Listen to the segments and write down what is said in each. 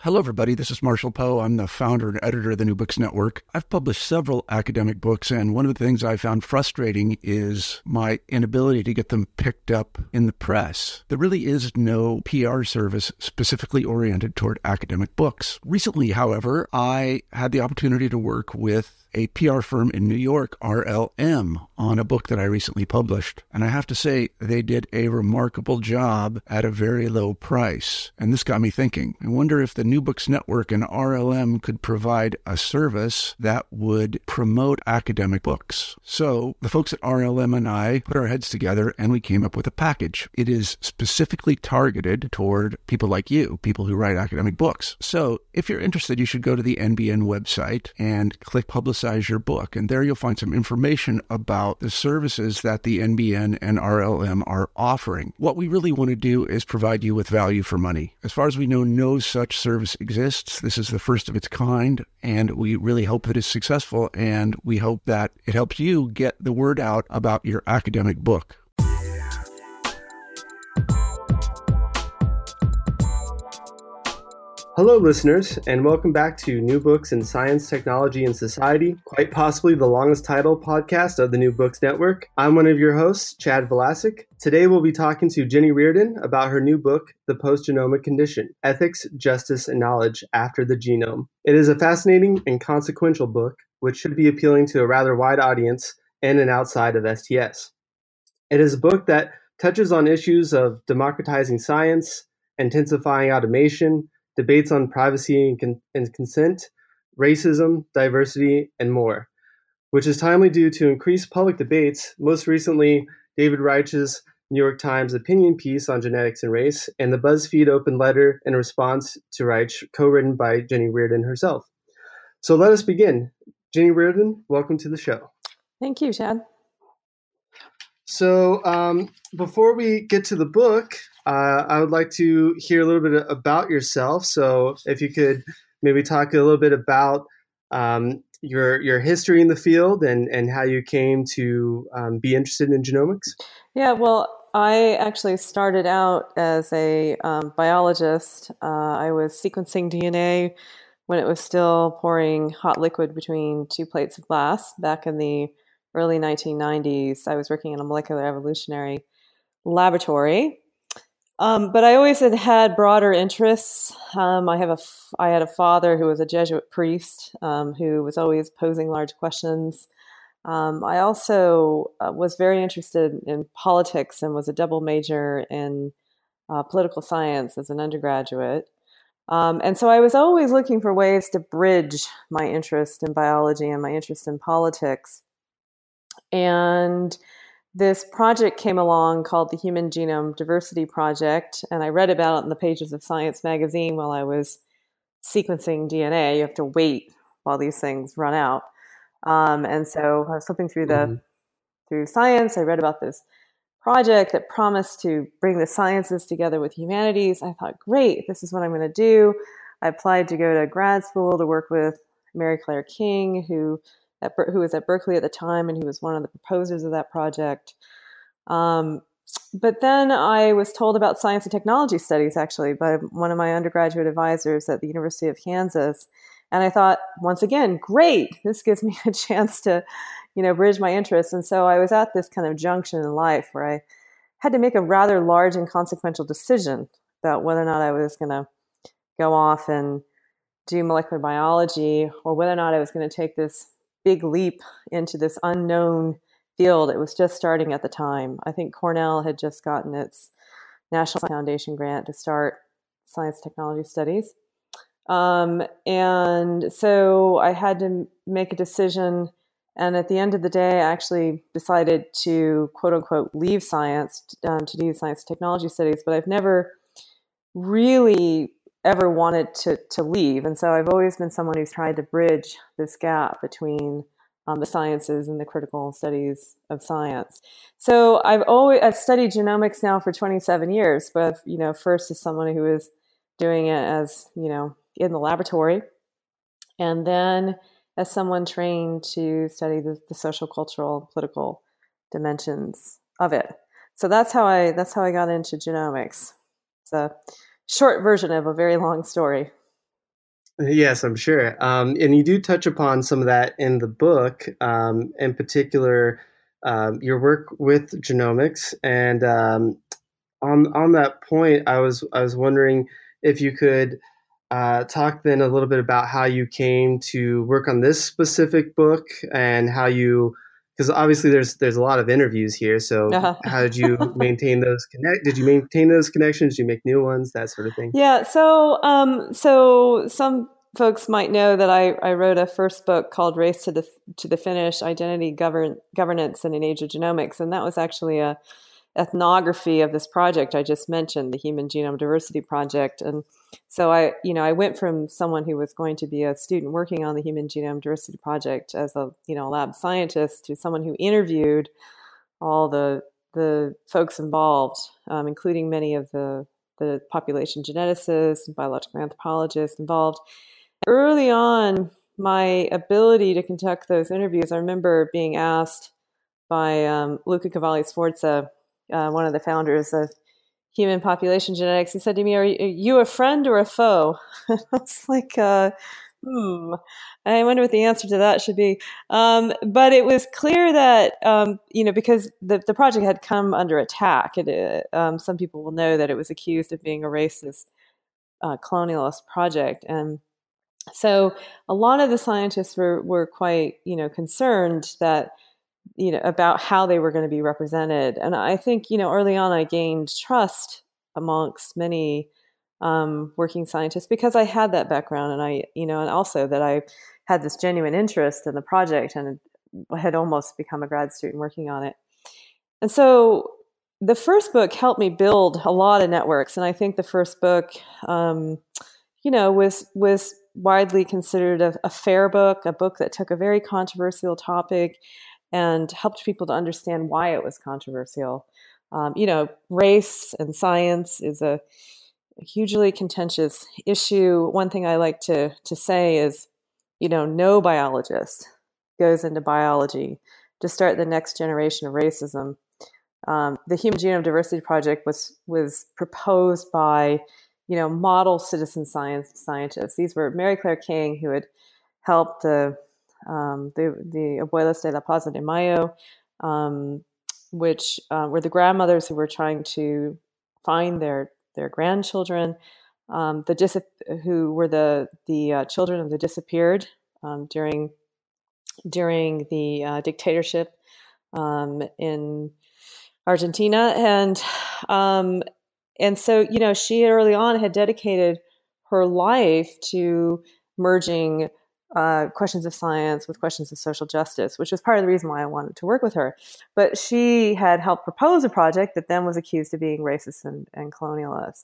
Hello, everybody. This is Marshall Poe. I'm the founder and editor of the New Books Network. I've published several academic books, and one of the things I found frustrating is my inability to get them picked up in the press. There really is no PR service specifically oriented toward academic books. Recently, however, I had the opportunity to work with a PR firm in New York, RLM, on a book that I recently published. And I have to say, they did a remarkable job at a very low price. And this got me thinking. I wonder if the New Books Network and RLM could provide a service that would promote academic books. So the folks at RLM and I put our heads together and we came up with a package. It is specifically targeted toward people like you, people who write academic books. So if you're interested, you should go to the NBN website and click Publicize Your Book. And there you'll find some information about the services that the NBN and RLM are offering. What we really want to do is provide you with value for money. As far as we know, no such service exists. This is the first of its kind, and we really hope that it's successful, and we hope that it helps you get the word out about your academic book. Hello, listeners, and welcome back to New Books in Science, Technology, and Society, quite possibly the longest title podcast of the New Books Network. I'm one of your hosts, Chad Velasic. Today, we'll be talking to Jenny Reardon about her new book, The Post-Genomic Condition: Ethics, Justice, and Knowledge After the Genome. It is a fascinating and consequential book, which should be appealing to a rather wide audience in and outside of STS. It is a book that touches on issues of democratizing science, intensifying automation, debates on privacy and consent, racism, diversity, and more, which is timely due to increased public debates, most recently David Reich's New York Times opinion piece on genetics and race, and the BuzzFeed open letter in response to Reich, co-written by Jenny Reardon herself. So let us begin. Jenny Reardon, welcome to the show. Thank you, Chad. So before we get to the book, I would like to hear a little bit about yourself. So if you could maybe talk a little bit about your history in the field and how you came to be interested in genomics. Yeah, well, I actually started out as a biologist. I was sequencing DNA when it was still pouring hot liquid between two plates of glass back in the early 1990s. I was working in a molecular evolutionary laboratory. But I always had broader interests. I had a father who was a Jesuit priest who was always posing large questions. I also was very interested in politics and was a double major in political science as an undergraduate. And so I was always looking for ways to bridge my interest in biology and my interest in politics. And this project came along called the Human Genome Diversity Project, and I read about it in the pages of Science magazine while I was sequencing DNA. You have to wait while these things run out. And so I was flipping through through Science. I read about this project that promised to bring the sciences together with humanities. I thought, great, this is what I'm going to do. I applied to go to grad school to work with Mary Claire King, who was at Berkeley at the time, and who was one of the proposers of that project. But then I was told about science and technology studies, actually, by one of my undergraduate advisors at the University of Kansas. And I thought, once again, great, this gives me a chance to, bridge my interests. And so I was at this kind of junction in life where I had to make a rather large and consequential decision about whether or not I was going to go off and do molecular biology, or whether or not I was going to take this big leap into this unknown field. It was just starting at the time. I think Cornell had just gotten its National Foundation grant to start science technology studies. And so I had to make a decision. And at the end of the day, I actually decided to, quote unquote, leave science to do science technology studies. But I've never really ever wanted to leave. And so I've always been someone who's tried to bridge this gap between the sciences and the critical studies of science. So I've studied genomics now for 27 years, but first as someone who was doing it as, in the laboratory, and then as someone trained to study the social, cultural, political dimensions of it. So that's how I got into genomics. It's a short version of a very long story. Yes, I'm sure. And you do touch upon some of that in the book, in particular, your work with genomics. And on that point, I was wondering if you could talk then a little bit about how you came to work on this specific book and how you, because obviously there's a lot of interviews here. So Uh-huh. how did you maintain those Did you maintain those connections? Did you make new ones? That sort of thing. Yeah, so some folks might know that I wrote a first book called Race to the Finish: Identity, Governance in an Age of Genomics, and that was actually a ethnography of this project I just mentioned, the Human Genome Diversity Project. And so I went from someone who was going to be a student working on the Human Genome Diversity Project as a lab scientist to someone who interviewed all the folks involved, including many of the population geneticists and biological anthropologists involved. Early on, my ability to conduct those interviews, I remember being asked by Luca Cavalli-Sforza, one of the founders of human population genetics. He said to me, "Are you a friend or a foe?" I was like, I wonder what the answer to that should be. But it was clear that, because the project had come under attack. Some people will know that it was accused of being a racist, colonialist project. And so a lot of the scientists were quite, concerned that, about how they were going to be represented. And I think, early on I gained trust amongst many working scientists because I had that background, and and also that I had this genuine interest in the project and had almost become a grad student working on it. And so the first book helped me build a lot of networks. And I think the first book, was widely considered a fair book, a book that took a very controversial topic and helped people to understand why it was controversial. Race and science is a hugely contentious issue. One thing I like to say is, no biologist goes into biology to start the next generation of racism. The Human Genome Diversity Project was proposed by, model citizen scientists. These were Mary Claire King, who had helped the Abuelas de la Plaza de Mayo, which were the grandmothers who were trying to find their grandchildren, who were the children of the disappeared during the dictatorship in Argentina, and so she early on had dedicated her life to merging questions of science with questions of social justice, which was part of the reason why I wanted to work with her. But she had helped propose a project that then was accused of being racist and colonialist.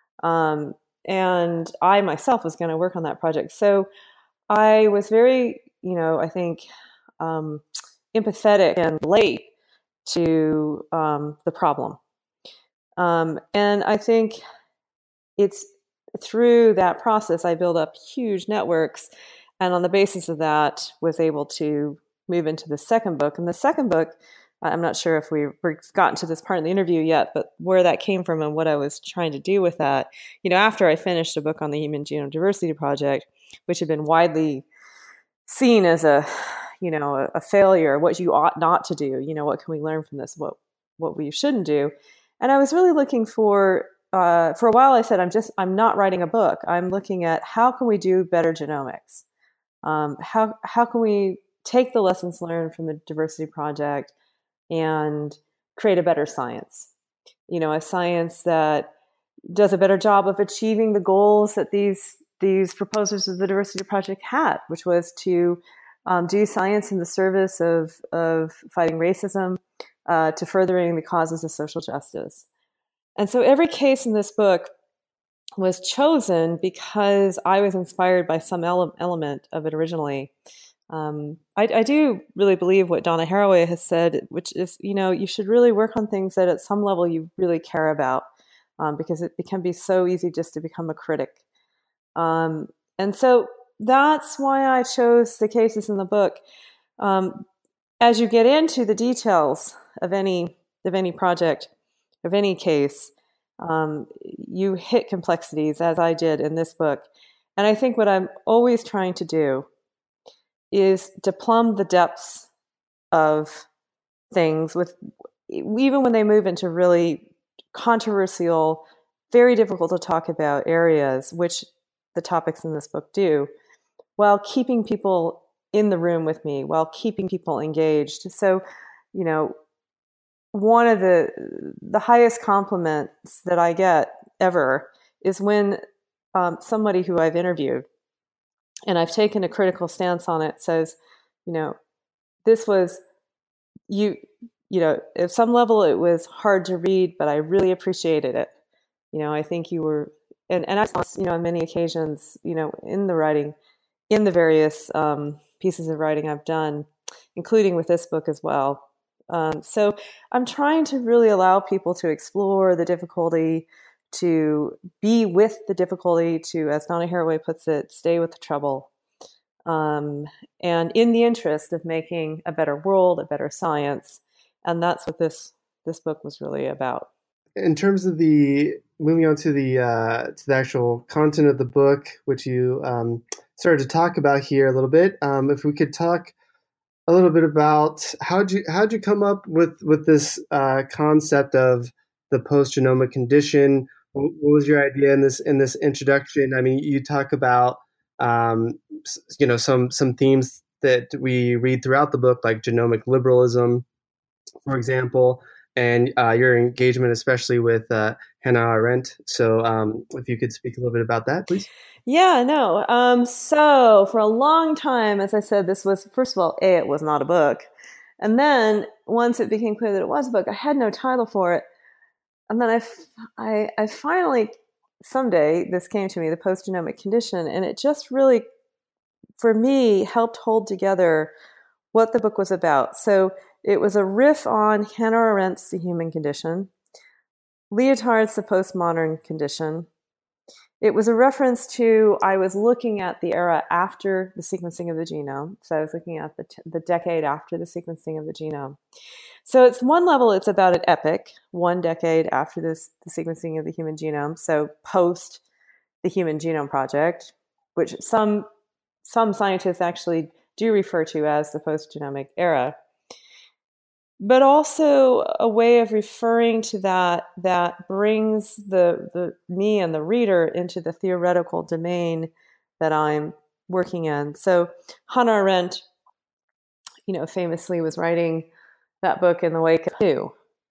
And I myself was going to work on that project. So I was very, I think, empathetic and late to the problem. And I think it's through that process I built up huge networks, and on the basis of that was able to move into the second book. And the second book, I'm not sure if we've gotten to this part of the interview yet, but where that came from and what I was trying to do with that, after I finished a book on the Human Genome Diversity Project, which had been widely seen as a failure, what you ought not to do, what can we learn from this, what we shouldn't do. And I was really looking for a while I said, I'm not writing a book. I'm looking at how can we do better genomics? How can we take the lessons learned from the Diversity Project and create a better science? A science that does a better job of achieving the goals that these proposers of the Diversity Project had, which was to do science in the service of fighting racism, to furthering the causes of social justice. And so every case in this book was chosen because I was inspired by some element of it originally. I do really believe what Donna Haraway has said, which is, you should really work on things that at some level you really care about, because it can be so easy just to become a critic. And so that's why I chose the cases in the book. As you get into the details of any project, of any case, you hit complexities, as I did in this book. And I think what I'm always trying to do is to plumb the depths of things with, even when they move into really controversial, very difficult to talk about areas, which the topics in this book do, while keeping people in the room with me, while keeping people engaged. So, one of the highest compliments that I get ever is when somebody who I've interviewed, and I've taken a critical stance on it, says, this was, at some level it was hard to read, but I really appreciated it. I think you were, and I, on many occasions, in the writing, in the various pieces of writing I've done, including with this book as well. So I'm trying to really allow people to explore the difficulty, to be with the difficulty, to, as Donna Haraway puts it, stay with the trouble. And in the interest of making a better world, a better science. And that's what this book was really about. In terms of moving on to the actual content of the book, which you started to talk about here a little bit, if we could talk a little bit about how'd you come up with this concept of the post-genomic condition? What was your idea in this introduction? I mean, you talk about some themes that we read throughout the book, like genomic liberalism, for example, and your engagement, especially with Hannah Arendt. So if you could speak a little bit about that, please. Yeah, no. So for a long time, as I said, this was, first of all, it was not a book. And then once it became clear that it was a book, I had no title for it. And then I finally, someday, this came to me, the post-genomic condition, and it just really, for me, helped hold together what the book was about. So it was a riff on Hannah Arendt's The Human Condition, Lyotard's The Postmodern Condition. It was a reference to, I was looking at the era after the sequencing of the genome. So I was looking at the decade after the sequencing of the genome. So it's one level, it's about an epoch, 1 decade after the sequencing of the human genome. So post the Human Genome Project, which some scientists actually do refer to as the post-genomic era. But also a way of referring to that brings the me and the reader into the theoretical domain that I'm working in. So Hannah Arendt, famously was writing that book in the wake of II.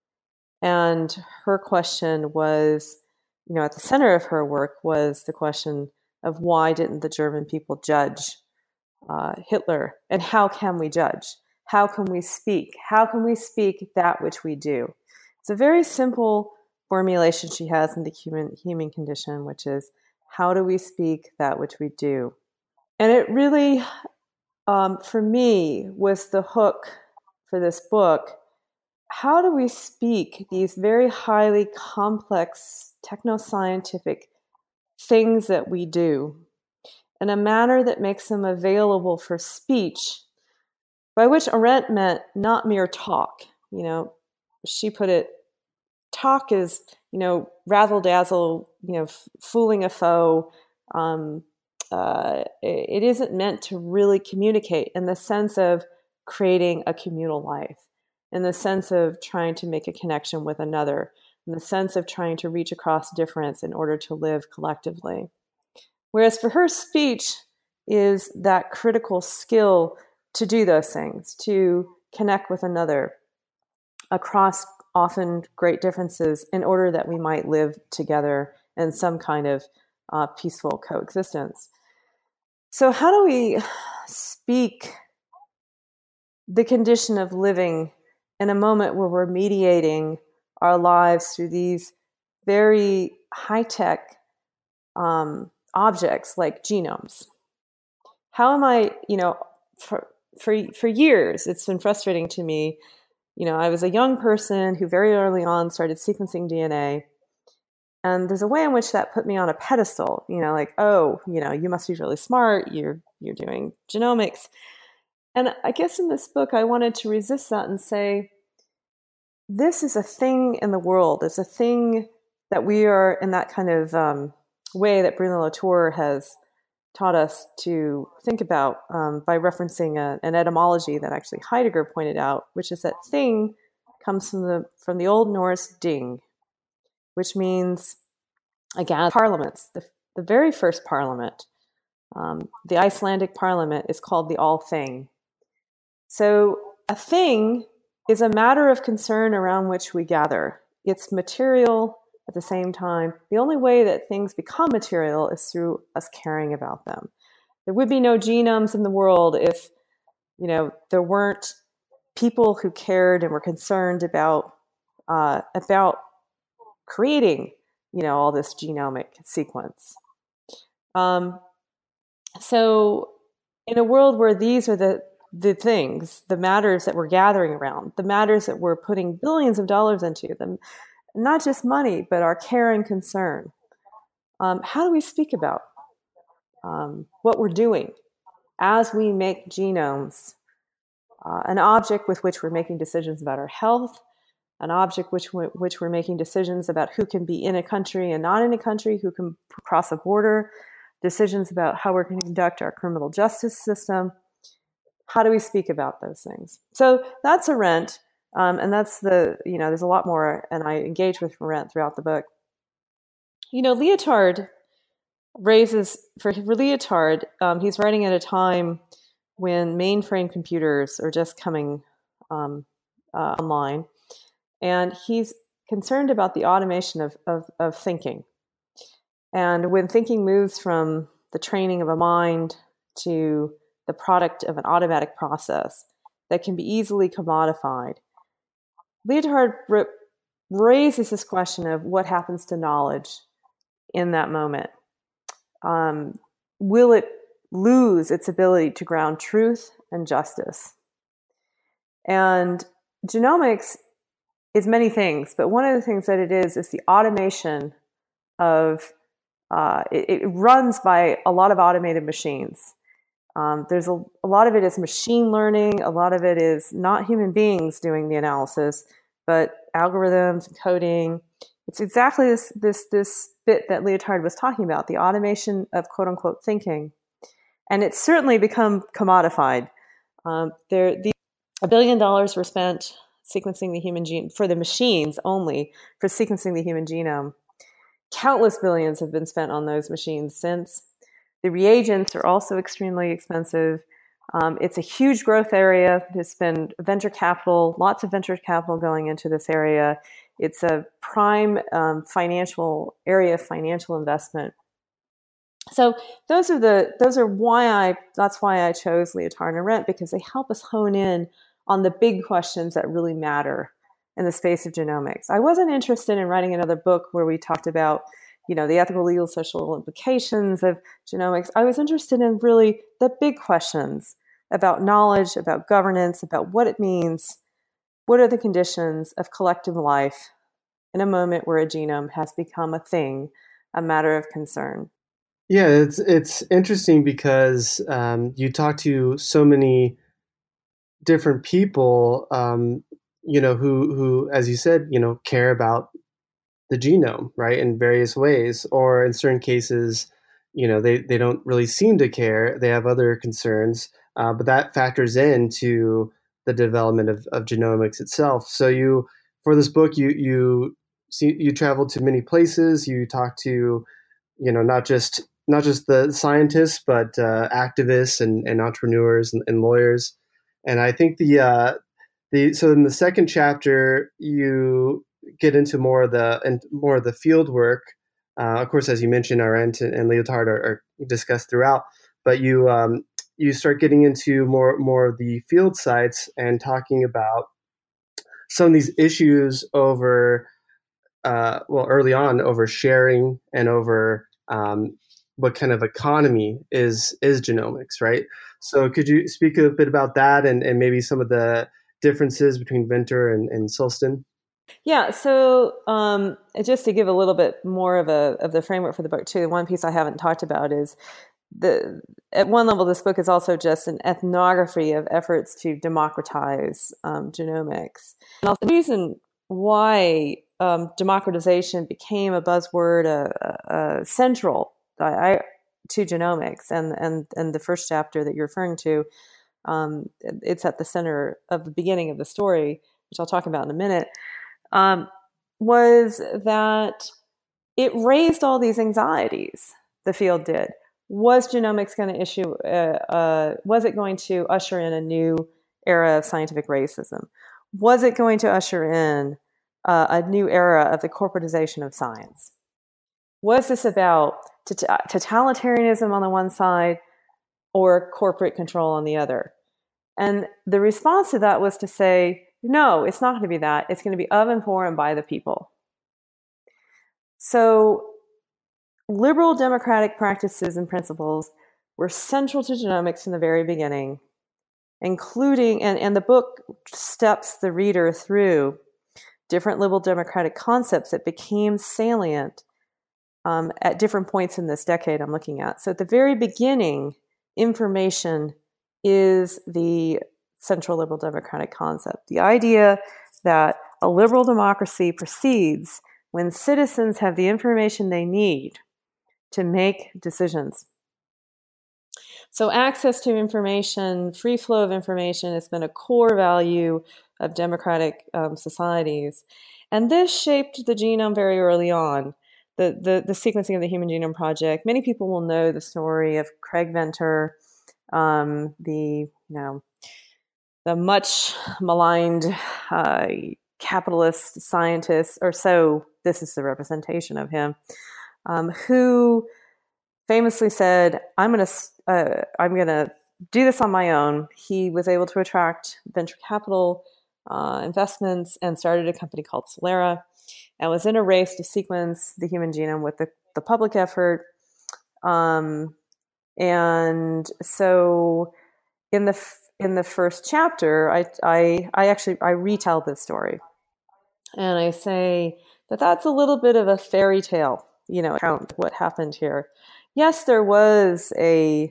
And her question was, at the center of her work was the question of why didn't the German people judge Hitler, and how can we judge? How can we speak? How can we speak that which we do? It's a very simple formulation she has in the human condition, which is, how do we speak that which we do? And it really, for me, was the hook for this book. How do we speak these very highly complex technoscientific things that we do in a manner that makes them available for speech, by which Arendt meant not mere talk. She put it, talk is, razzle-dazzle, fooling a foe. It isn't meant to really communicate in the sense of creating a communal life, in the sense of trying to make a connection with another, in the sense of trying to reach across difference in order to live collectively. Whereas for her, speech is that critical skill to do those things, to connect with another across often great differences in order that we might live together in some kind of peaceful coexistence. So how do we speak the condition of living in a moment where we're mediating our lives through these very high-tech objects like genomes? How am I, for years, it's been frustrating to me. I was a young person who very early on started sequencing DNA. And there's a way in which that put me on a pedestal, you must be really smart. You're doing genomics. And I guess in this book, I wanted to resist that and say, this is a thing in the world. It's a thing that we are in that kind of way that Bruno Latour has taught us to think about by referencing an etymology that actually Heidegger pointed out, which is that thing comes from the Old Norse ding, which means again parliaments. The very first parliament, the Icelandic parliament, is called the Althing. So a thing is a matter of concern around which we gather. It's material at the same time. The only way that things become material is through us caring about them. There would be no genomes in the world if, there weren't people who cared and were concerned about creating, all this genomic sequence. So in a world where these are the things, the matters that we're gathering around, the matters that we're putting billions of dollars into, them, not just money, but our care and concern. How do we speak about what we're doing as we make genomes an object with which we're making decisions about our health, an object which we're making decisions about who can be in a country and not in a country, who can cross a border, decisions about how we're going to conduct our criminal justice system. How do we speak about those things? So that's Arendt, and that's there's a lot more, and I engage with Arendt throughout the book. Lyotard for Lyotard, he's writing at a time when mainframe computers are just coming online, and he's concerned about the automation of thinking. And when thinking moves from the training of a mind to the product of an automatic process that can be easily commodified, Lyotard raises this question of what happens to knowledge in that moment. Will it lose its ability to ground truth and justice? And genomics is many things, but one of the things that it is the automation of, it runs by a lot of automated machines. There's a lot of it is machine learning. A lot of it is not human beings doing the analysis, but algorithms and coding. It's exactly this bit that Lyotard was talking about, the automation of quote unquote thinking. And it's certainly become commodified. $1 billion were spent sequencing the human genome, for the machines only, for sequencing the human genome. Countless billions have been spent on those machines since. The reagents are also extremely expensive. It's a huge growth area. There's been lots of venture capital going into this area. It's a prime financial area of financial investment. So that's why I chose Lyotard and Arendt, because they help us hone in on the big questions that really matter in the space of genomics. I wasn't interested in writing another book where we talked about, the ethical, legal, social implications of genomics. I was interested in really the big questions about knowledge, about governance, about what it means. What are the conditions of collective life in a moment where a genome has become a thing, a matter of concern? Yeah, it's interesting because you talk to so many different people, who, as you said, care about the genome, right, in various ways, or in certain cases, they don't really seem to care. They have other concerns, but that factors into the development of genomics itself. So for this book, you travel to many places. You talk to, not just the scientists, but activists and entrepreneurs and lawyers. And I think so in the second chapter, you get into more of the field work. Of course, as you mentioned, Arendt and Lyotard are discussed throughout, but you start getting into more of the field sites and talking about some of these issues over, early on, over sharing and over what kind of economy is genomics, right? So could you speak a bit about that and maybe some of the differences between Venter and Sulston? Yeah, so just to give a little bit more of the framework for the book too, one piece I haven't talked about is at one level, this book is also just an ethnography of efforts to democratize genomics. And the reason why democratization became a buzzword, central. genomics, and the first chapter that you're referring to, it's at the center of the beginning of the story, which I'll talk about in a minute, was that it raised all these anxieties. The field did. Was genomics going to was it going to usher in a new era of scientific racism? Was it going to usher in a new era of the corporatization of science? Was this about totalitarianism on the one side or corporate control on the other? And the response to that was to say, no, it's not going to be that. It's going to be of and for and by the people. So liberal democratic practices and principles were central to genomics from the very beginning, including, and the book steps the reader through different liberal democratic concepts that became salient at different points in this decade I'm looking at. So at the very beginning, information is the central liberal democratic concept. The idea that a liberal democracy proceeds when citizens have the information they need to make decisions. So access to information, free flow of information has been a core value of democratic societies. And this shaped the genome very early on. The sequencing of the Human Genome Project. Many people will know the story of Craig Venter, the much maligned capitalist scientist, or so this is the representation of him, who famously said, "I'm going to do this on my own." He was able to attract venture capital investments and started a company called Celera, and was in a race to sequence the human genome with the public effort. And so in the first chapter, I retell this story, and I say that that's a little bit of a fairy tale, account of what happened here. Yes, there was a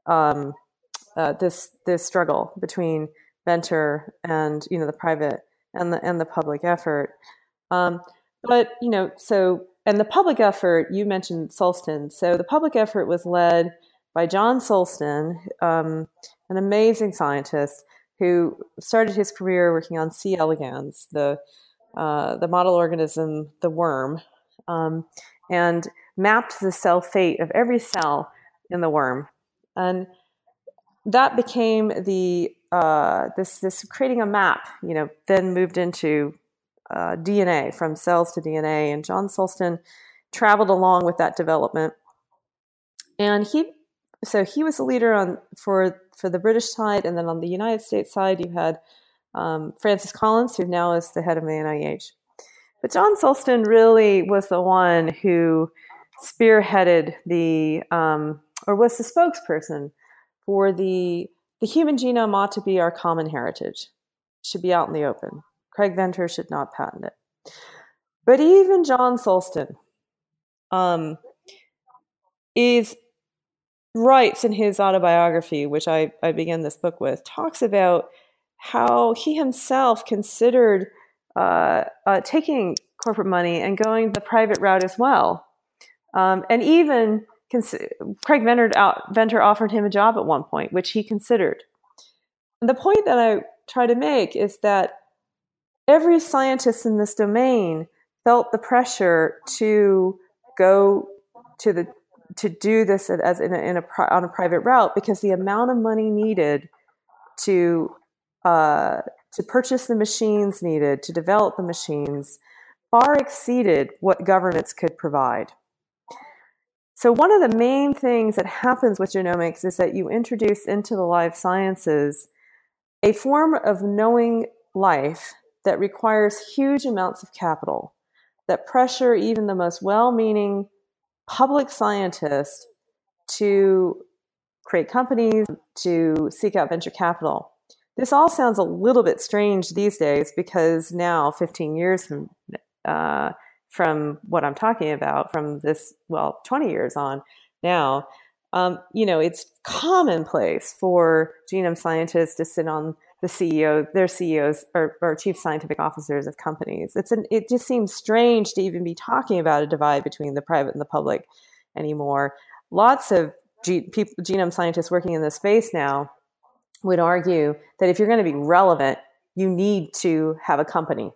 this struggle between Venter and the private and the public effort. But, and the public effort, you mentioned Sulston. So the public effort was led by John Sulston, an amazing scientist who started his career working on C. elegans, the model organism, the worm, and mapped the cell fate of every cell in the worm. And that became this creating a map, then moved into DNA, from cells to DNA, and John Sulston traveled along with that development. And he was a leader for the British side, and then on the United States side, you had Francis Collins, who now is the head of the NIH. But John Sulston really was the one who spearheaded or was the spokesperson for the human genome ought to be our common heritage, should be out in the open. Craig Venter should not patent it. But even John Sulston writes in his autobiography, which I begin this book with, talks about how he himself considered taking corporate money and going the private route as well. And even Craig Venter offered him a job at one point, which he considered. And the point that I try to make is that every scientist in this domain felt the pressure to go to do this as on a private route, because the amount of money needed to purchase the machines needed to develop the machines far exceeded what governments could provide. So one of the main things that happens with genomics is that you introduce into the life sciences a form of knowing life that requires huge amounts of capital, that pressure even the most well-meaning public scientists to create companies, to seek out venture capital. This all sounds a little bit strange these days, because now, 15 years from what I'm talking about, from this, 20 years on now, it's commonplace for genome scientists to sit on their CEOs or chief scientific officers of companies. It just seems strange to even be talking about a divide between the private and the public anymore. Lots of genome scientists working in this space now would argue that if you're going to be relevant, you need to have a company.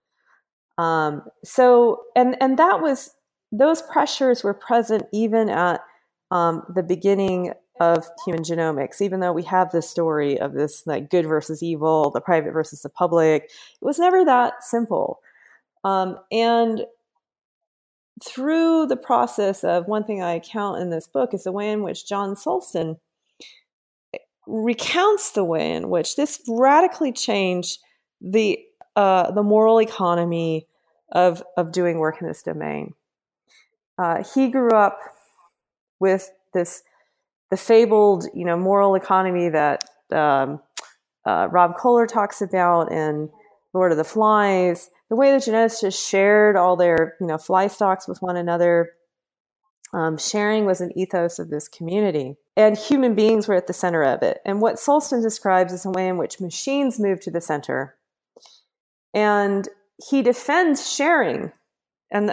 Those pressures were present even at the beginning of human genomics, even though we have this story of this like good versus evil, the private versus the public. It was never that simple. And through the process of one thing I account in this book is the way in which John Sulston recounts the way in which this radically changed the moral economy of doing work in this domain. He grew up with the fabled, moral economy that Rob Kohler talks about in Lord of the Flies. The way the geneticists shared all their, fly stocks with one another. Sharing was an ethos of this community, and human beings were at the center of it. And what Sulston describes is a way in which machines move to the center. And he defends sharing, but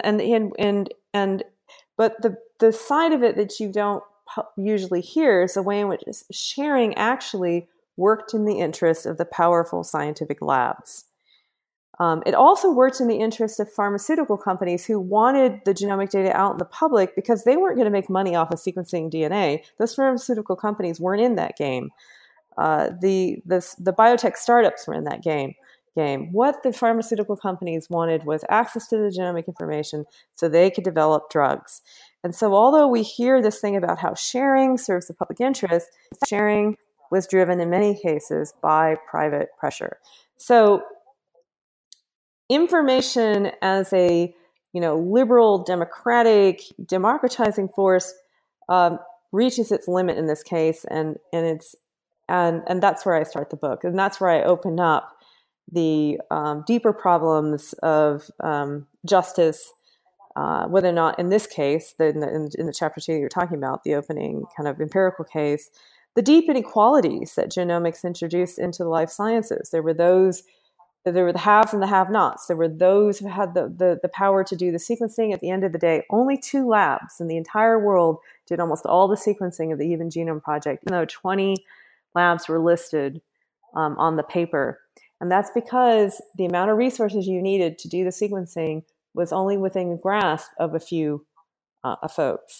the side of it that you don't usually hear is the way in which sharing actually worked in the interest of the powerful scientific labs. It also worked in the interest of pharmaceutical companies who wanted the genomic data out in the public because they weren't going to make money off of sequencing DNA. Those pharmaceutical companies weren't in that game. The biotech startups were in that game. What the pharmaceutical companies wanted was access to the genomic information so they could develop drugs. And so although we hear this thing about how sharing serves the public interest, sharing was driven in many cases by private pressure. So information as a liberal, democratic, democratizing force reaches its limit in this case, and that's where I start the book, and that's where I open up the deeper problems of justice, whether or not in this case, in the chapter 2 you're talking about, the opening kind of empirical case, the deep inequalities that genomics introduced into the life sciences. There were the haves and the have-nots. There were those who had the power to do the sequencing. At the end of the day, only 2 labs in the entire world did almost all the sequencing of the Human Genome Project, even though 20 labs were listed on the paper. And that's because the amount of resources you needed to do the sequencing was only within the grasp of a few folks.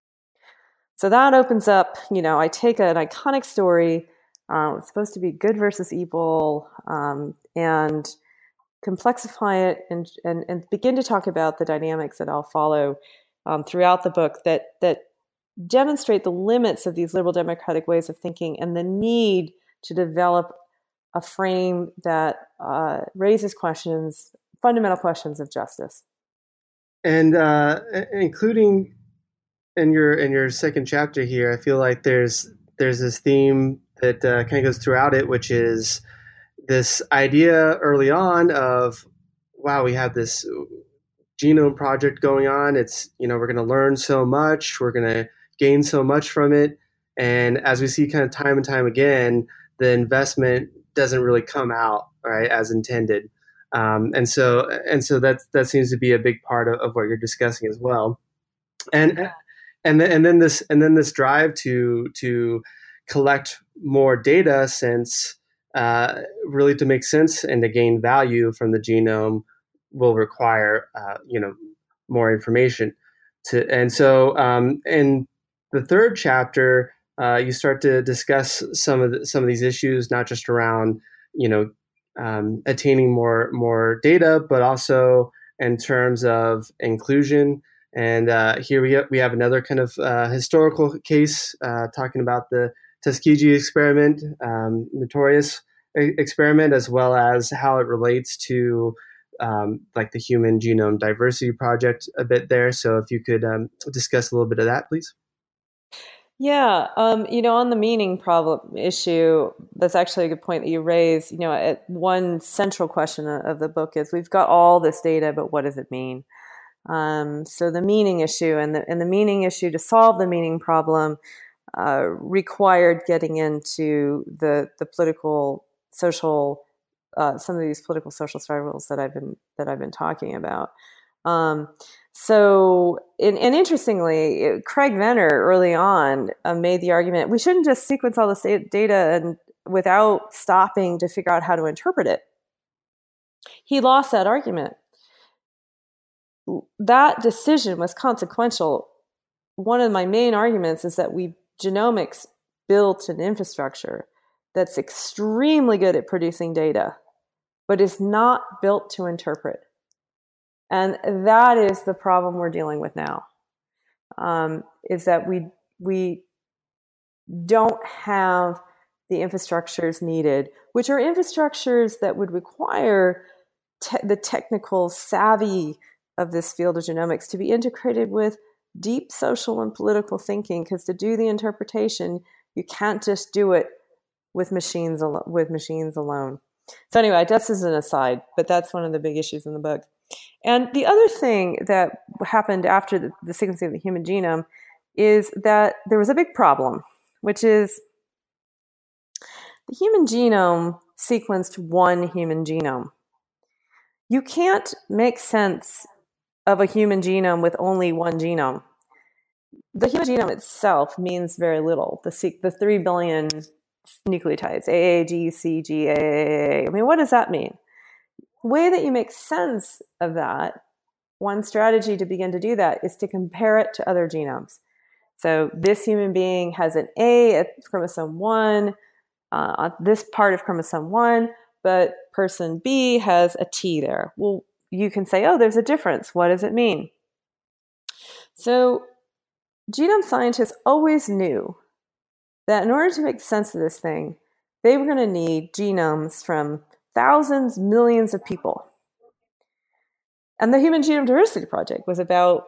So that opens up, I take an iconic story, it's supposed to be good versus evil, and complexify it and begin to talk about the dynamics that I'll follow throughout the book that demonstrate the limits of these liberal democratic ways of thinking and the need to develop a frame that raises fundamental questions of justice. And including in your second chapter here, I feel like there's this theme that kind of goes throughout it, which is this idea early on of, wow, we have this genome project going on. It's, we're going to learn so much. We're going to gain so much from it. And as we see kind of time and time again, the investment doesn't really come out right as intended. And so that seems to be a big part of what you're discussing as well. And then this drive to collect more data, since really to make sense and to gain value from the genome will require more information. In the third chapter, you start to discuss some of these issues, not just around attaining more data, but also in terms of inclusion. And here we have another kind of historical case talking about the Tuskegee experiment, notorious experiment, as well as how it relates to like the Human Genome Diversity Project a bit there. So if you could discuss a little bit of that, please. Yeah, on the meaning problem issue, that's actually a good point that you raised. One central question of the book is we've got all this data, but what does it mean? So the meaning issue and the meaning issue, to solve the meaning problem required getting into the political social some of these political social struggles that I've been talking about. So, and interestingly, Craig Venner early on made the argument, we shouldn't just sequence all this data and without stopping to figure out how to interpret it. He lost that argument. That decision was consequential. One of my main arguments is that genomics built an infrastructure that's extremely good at producing data, but is not built to interpret. And that is the problem we're dealing with now, is that we don't have the infrastructures needed, which are infrastructures that would require the technical savvy of this field of genomics to be integrated with deep social and political thinking, because to do the interpretation, you can't just do it with machines alone. So anyway, that's as an aside, but that's one of the big issues in the book. And the other thing that happened after the sequencing of the human genome is that there was a big problem, which is the human genome sequenced one human genome. You can't make sense of a human genome with only one genome. The human genome itself means very little. The 3 billion nucleotides, A, G, C, G, A. I mean, what does that mean? The way that you make sense of that, one strategy to begin to do that is to compare it to other genomes. So this human being has an A at chromosome 1, on this part of chromosome 1, but person B has a T there. Well, you can say, oh, there's a difference. What does it mean? So genome scientists always knew that in order to make sense of this thing, they were going to need genomes from thousands, millions of people. And the Human Genome Diversity Project was about,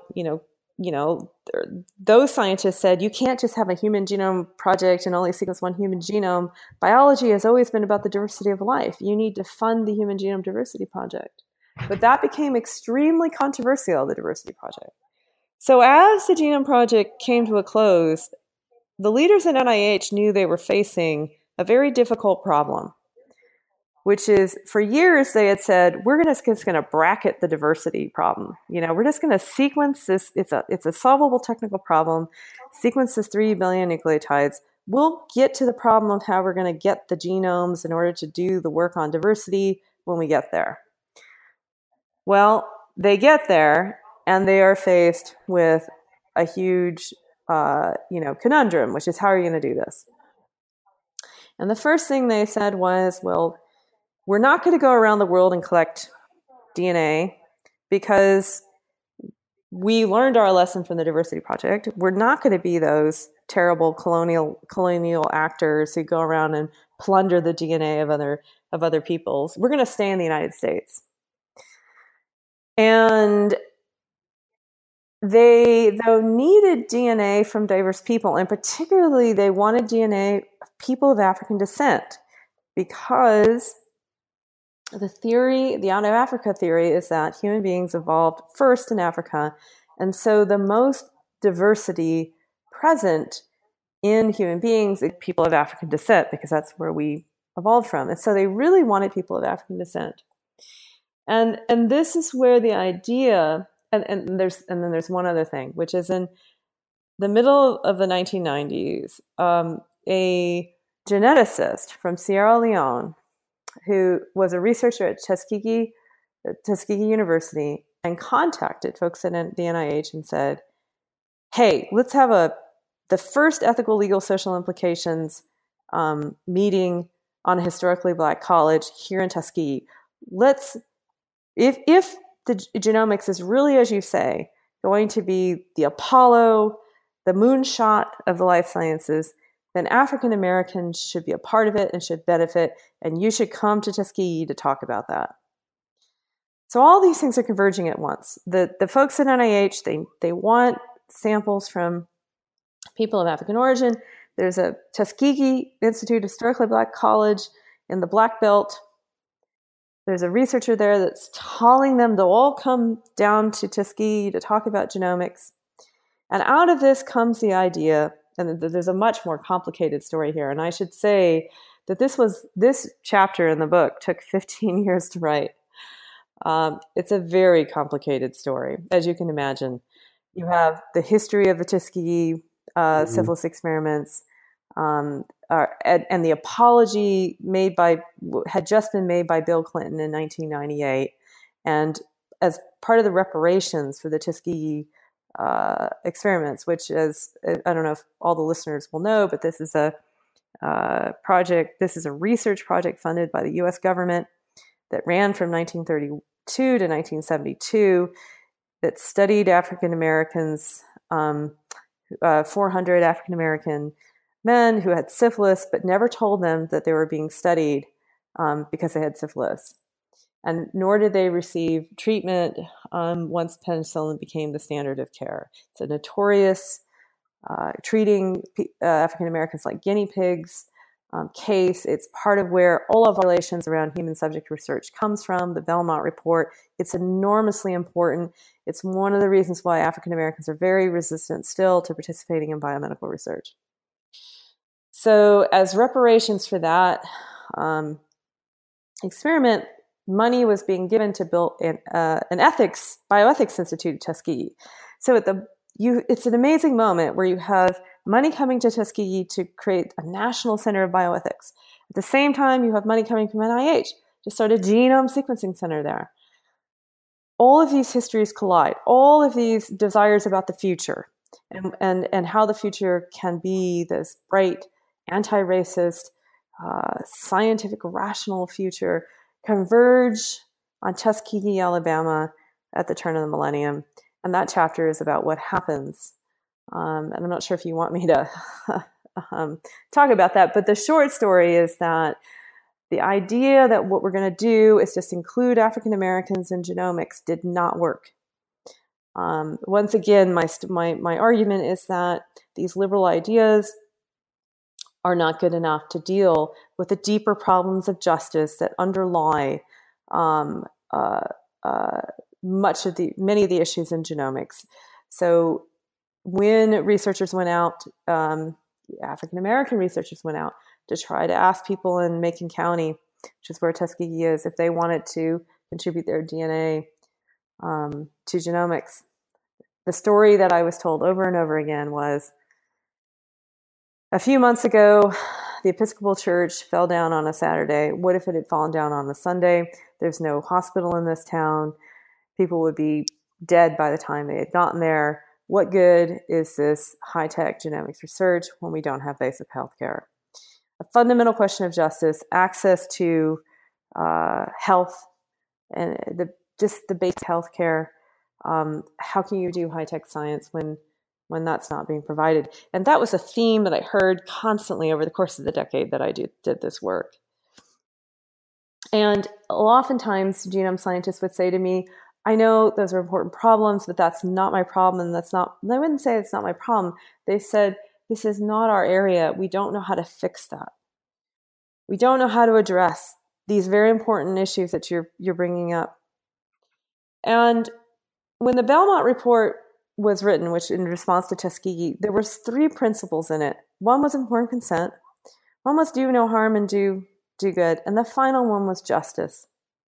those scientists said, you can't just have a human genome project and only sequence one human genome. Biology has always been about the diversity of life. You need to fund the Human Genome Diversity Project. But that became extremely controversial, the Diversity Project. So as the Genome Project came to a close, the leaders at NIH knew they were facing a very difficult problem, which is, for years they had said, we're just going to bracket the diversity problem. We're just going to sequence this. It's a solvable technical problem. Sequence this 3 billion nucleotides. We'll get to the problem of how we're going to get the genomes in order to do the work on diversity when we get there. Well, they get there and they are faced with a huge, conundrum, which is, how are you going to do this? And the first thing they said was, well, we're not going to go around the world and collect DNA because we learned our lesson from the Diversity Project. We're not going to be those terrible colonial actors who go around and plunder the DNA of other peoples. We're going to stay in the United States. And they, though, needed DNA from diverse people, and particularly they wanted DNA of people of African descent, because the Out of Africa theory is that human beings evolved first in Africa, and so the most diversity present in human beings is people of African descent, because that's where we evolved from. And so they really wanted people of African descent. And this is where the idea, and then there's one other thing, which is in the middle of the 1990s, a geneticist from Sierra Leone, who was a researcher at Tuskegee University, and contacted folks at the NIH and said, hey, let's have the first ethical, legal, social implications meeting on a historically Black college here in Tuskegee. If the genomics is really, as you say, going to be the Apollo, the moonshot of the life sciences, then African Americans should be a part of it and should benefit, and you should come to Tuskegee to talk about that. So all these things are converging at once. The folks at NIH, they want samples from people of African origin. There's a Tuskegee Institute, historically Black college in the Black Belt. There's a researcher there that's calling them to all come down to Tuskegee to talk about genomics. And out of this comes the idea, and there's a much more complicated story here. And I should say that this chapter in the book took 15 years to write. It's a very complicated story, as you can imagine. You have the history of the Tuskegee syphilis experiments, and the apology had just been made by Bill Clinton in 1998, and as part of the reparations for the Tuskegee experiments, which is, I don't know if all the listeners will know, but this is a project. This is a research project funded by the U.S. government that ran from 1932 to 1972 that studied African Americans, 400 African American men who had syphilis, but never told them that they were being studied because they had syphilis. And nor did they receive treatment once penicillin became the standard of care. It's a notorious treating African Americans like guinea pigs case. It's part of where all of our relations around human subject research comes from, the Belmont Report. It's enormously important. It's one of the reasons why African Americans are very resistant still to participating in biomedical research. So as reparations for that experiment, money was being given to build an bioethics institute at Tuskegee. So it's an amazing moment where you have money coming to Tuskegee to create a national center of bioethics. At the same time, you have money coming from NIH to start a genome sequencing center there. All of these histories collide, all of these desires about the future and how the future can be this bright, anti-racist, scientific, rational future converge on Tuskegee, Alabama at the turn of the millennium. And that chapter is about what happens. And I'm not sure if you want me to talk about that, but the short story is that the idea that what we're going to do is just include African Americans in genomics did not work. Once again, my argument is that these liberal ideas are not good enough to deal with the deeper problems of justice that underlie many of the issues in genomics. So when researchers went out, African American researchers went out to try to ask people in Macon County, which is where Tuskegee is, if they wanted to contribute their DNA to genomics. The story that I was told over and over again was, a few months ago, the Episcopal Church fell down on a Saturday. What if it had fallen down on a Sunday? There's no hospital in this town. People would be dead by the time they had gotten there. What good is this high-tech genomics research when we don't have basic health care? A fundamental question of justice, access to health, and the basic health care. How can you do high-tech science when that's not being provided? And that was a theme that I heard constantly over the course of the decade that I did this work. And oftentimes genome scientists would say to me, I know those are important problems, but that's not my problem. And they wouldn't say it's not my problem. They said, this is not our area. We don't know how to fix that. We don't know how to address these very important issues that you're bringing up. And when the Belmont Report was written, which in response to Tuskegee, there were 3 principles in it. One was informed consent. One was do no harm and do good. And the final one was justice.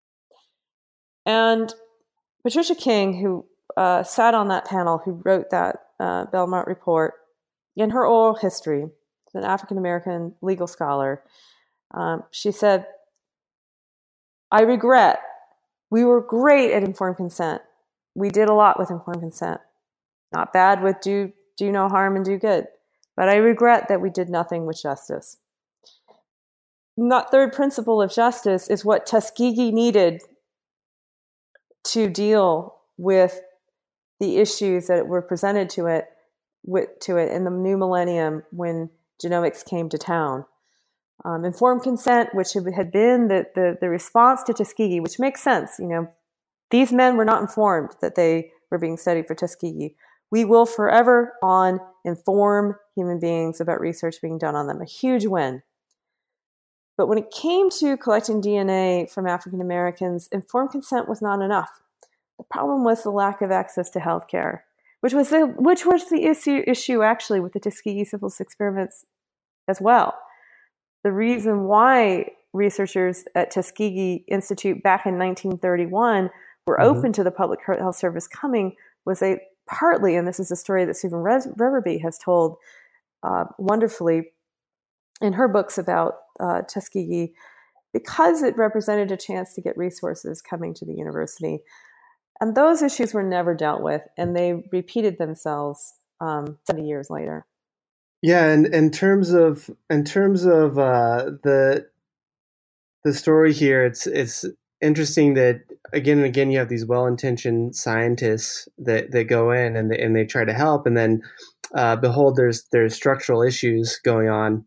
And Patricia King, who sat on that panel, who wrote that Belmont Report, in her oral history, an African-American legal scholar, she said, I regret, we were great at informed consent. We did a lot with informed consent. Not bad with do no harm and do good. But I regret that we did nothing with justice. That third principle of justice is what Tuskegee needed to deal with the issues that were presented to it in the new millennium when genomics came to town. Informed consent, which had been the response to Tuskegee, which makes sense. These men were not informed that they were being studied for Tuskegee. We will forever on inform human beings about research being done on them. A huge win. But when it came to collecting DNA from African Americans, informed consent was not enough. The problem was the lack of access to health care, which was the issue actually with the Tuskegee syphilis experiments as well. The reason why researchers at Tuskegee Institute back in 1931 were open to the Public Health Service coming was partly, and this is a story that Susan Reverby has told wonderfully in her books about Tuskegee, because it represented a chance to get resources coming to the university. And those issues were never dealt with, and they repeated themselves 70 years later. Yeah, and in terms of the story here, it's interesting that again and again you have these well-intentioned scientists that go in and they try to help, and then behold, there's structural issues going on,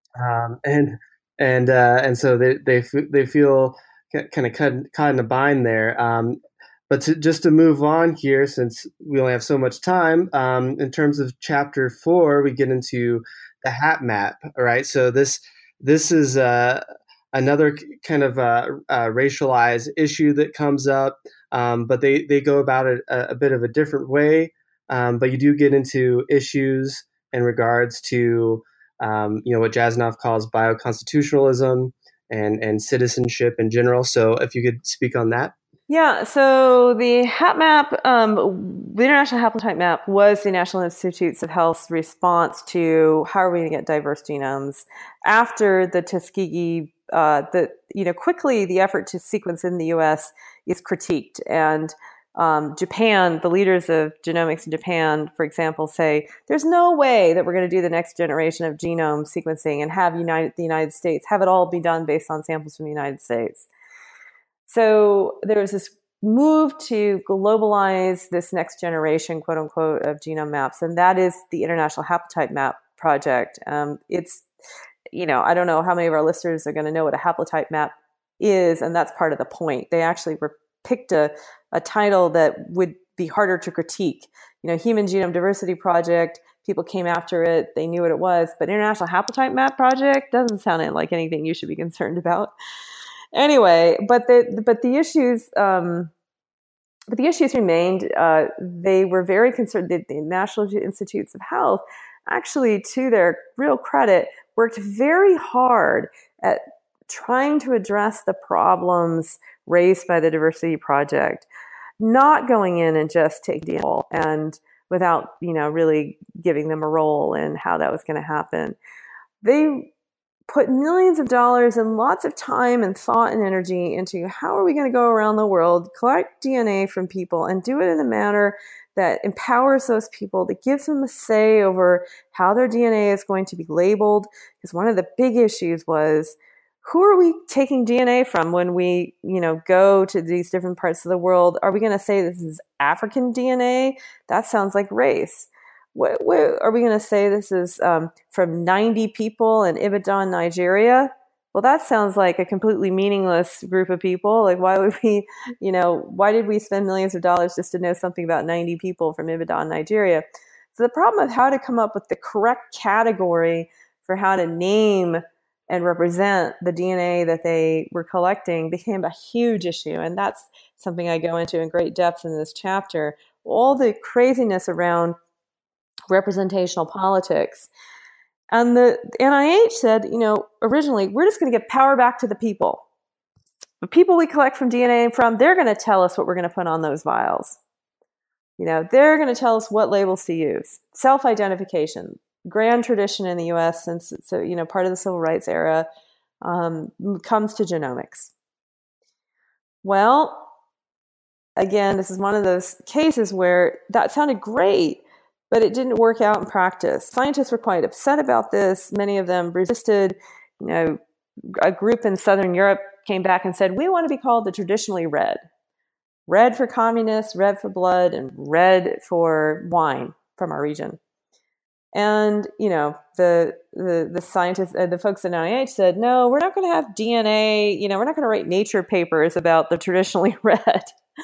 and so they feel kind of caught in a bind there. But just to move on here, since we only have so much time, in terms of chapter 4, we get into the HapMap. All right, so this is another kind of racialized issue that comes up, but they go about it a bit of a different way. But you do get into issues in regards to what Jasanoff calls bioconstitutionalism and citizenship in general. So if you could speak on that. Yeah, so the HapMap, the International Haplotype Map, was the National Institutes of Health's response to how are we going to get diverse genomes after the Tuskegee. Quickly the effort to sequence in the U.S. is critiqued, and Japan, the leaders of genomics in Japan, for example, say there's no way that we're going to do the next generation of genome sequencing and have the United States have it all be done based on samples from the United States. So there was this move to globalize this next generation, quote unquote, of genome maps, and that is the International Haplotype Map project. It's, I don't know how many of our listeners are going to know what a haplotype map is, and that's part of the point. They actually picked a title that would be harder to critique. Human Genome Diversity Project, people came after it, they knew what it was, but International Haplotype Map project doesn't sound like anything you should be concerned about. Anyway, but the issues remained. They were very concerned. The National Institutes of Health, actually, to their real credit, worked very hard at trying to address the problems raised by the Diversity Project, not going in and just taking people and without really giving them a role in how that was going to happen. They put millions of dollars and lots of time and thought and energy into how are we going to go around the world, collect DNA from people, and do it in a manner that empowers those people, that gives them a say over how their DNA is going to be labeled. Because one of the big issues was, who are we taking DNA from when we, go to these different parts of the world? Are we going to say this is African DNA? That sounds like race. What are we going to say this is from 90 people in Ibadan, Nigeria? Well, that sounds like a completely meaningless group of people. Like, why would we, why did we spend millions of dollars just to know something about 90 people from Ibadan, Nigeria? So the problem of how to come up with the correct category for how to name and represent the DNA that they were collecting became a huge issue. And that's something I go into in great depth in this chapter. All the craziness around representational politics. And the NIH said, originally, we're just going to give power back to the people. The people we collect from DNA from, they're going to tell us what we're going to put on those vials. They're going to tell us what labels to use. Self-identification, grand tradition in the U.S. since it's part of the civil rights era, comes to genomics. Well, again, this is one of those cases where that sounded great, but it didn't work out in practice. Scientists were quite upset about this. Many of them resisted. A group in Southern Europe came back and said, we want to be called the traditionally red. Red for communists, red for blood, and red for wine from our region. And, the scientists, the folks at NIH said, no, we're not going to have DNA. We're not going to write Nature papers about the traditionally red.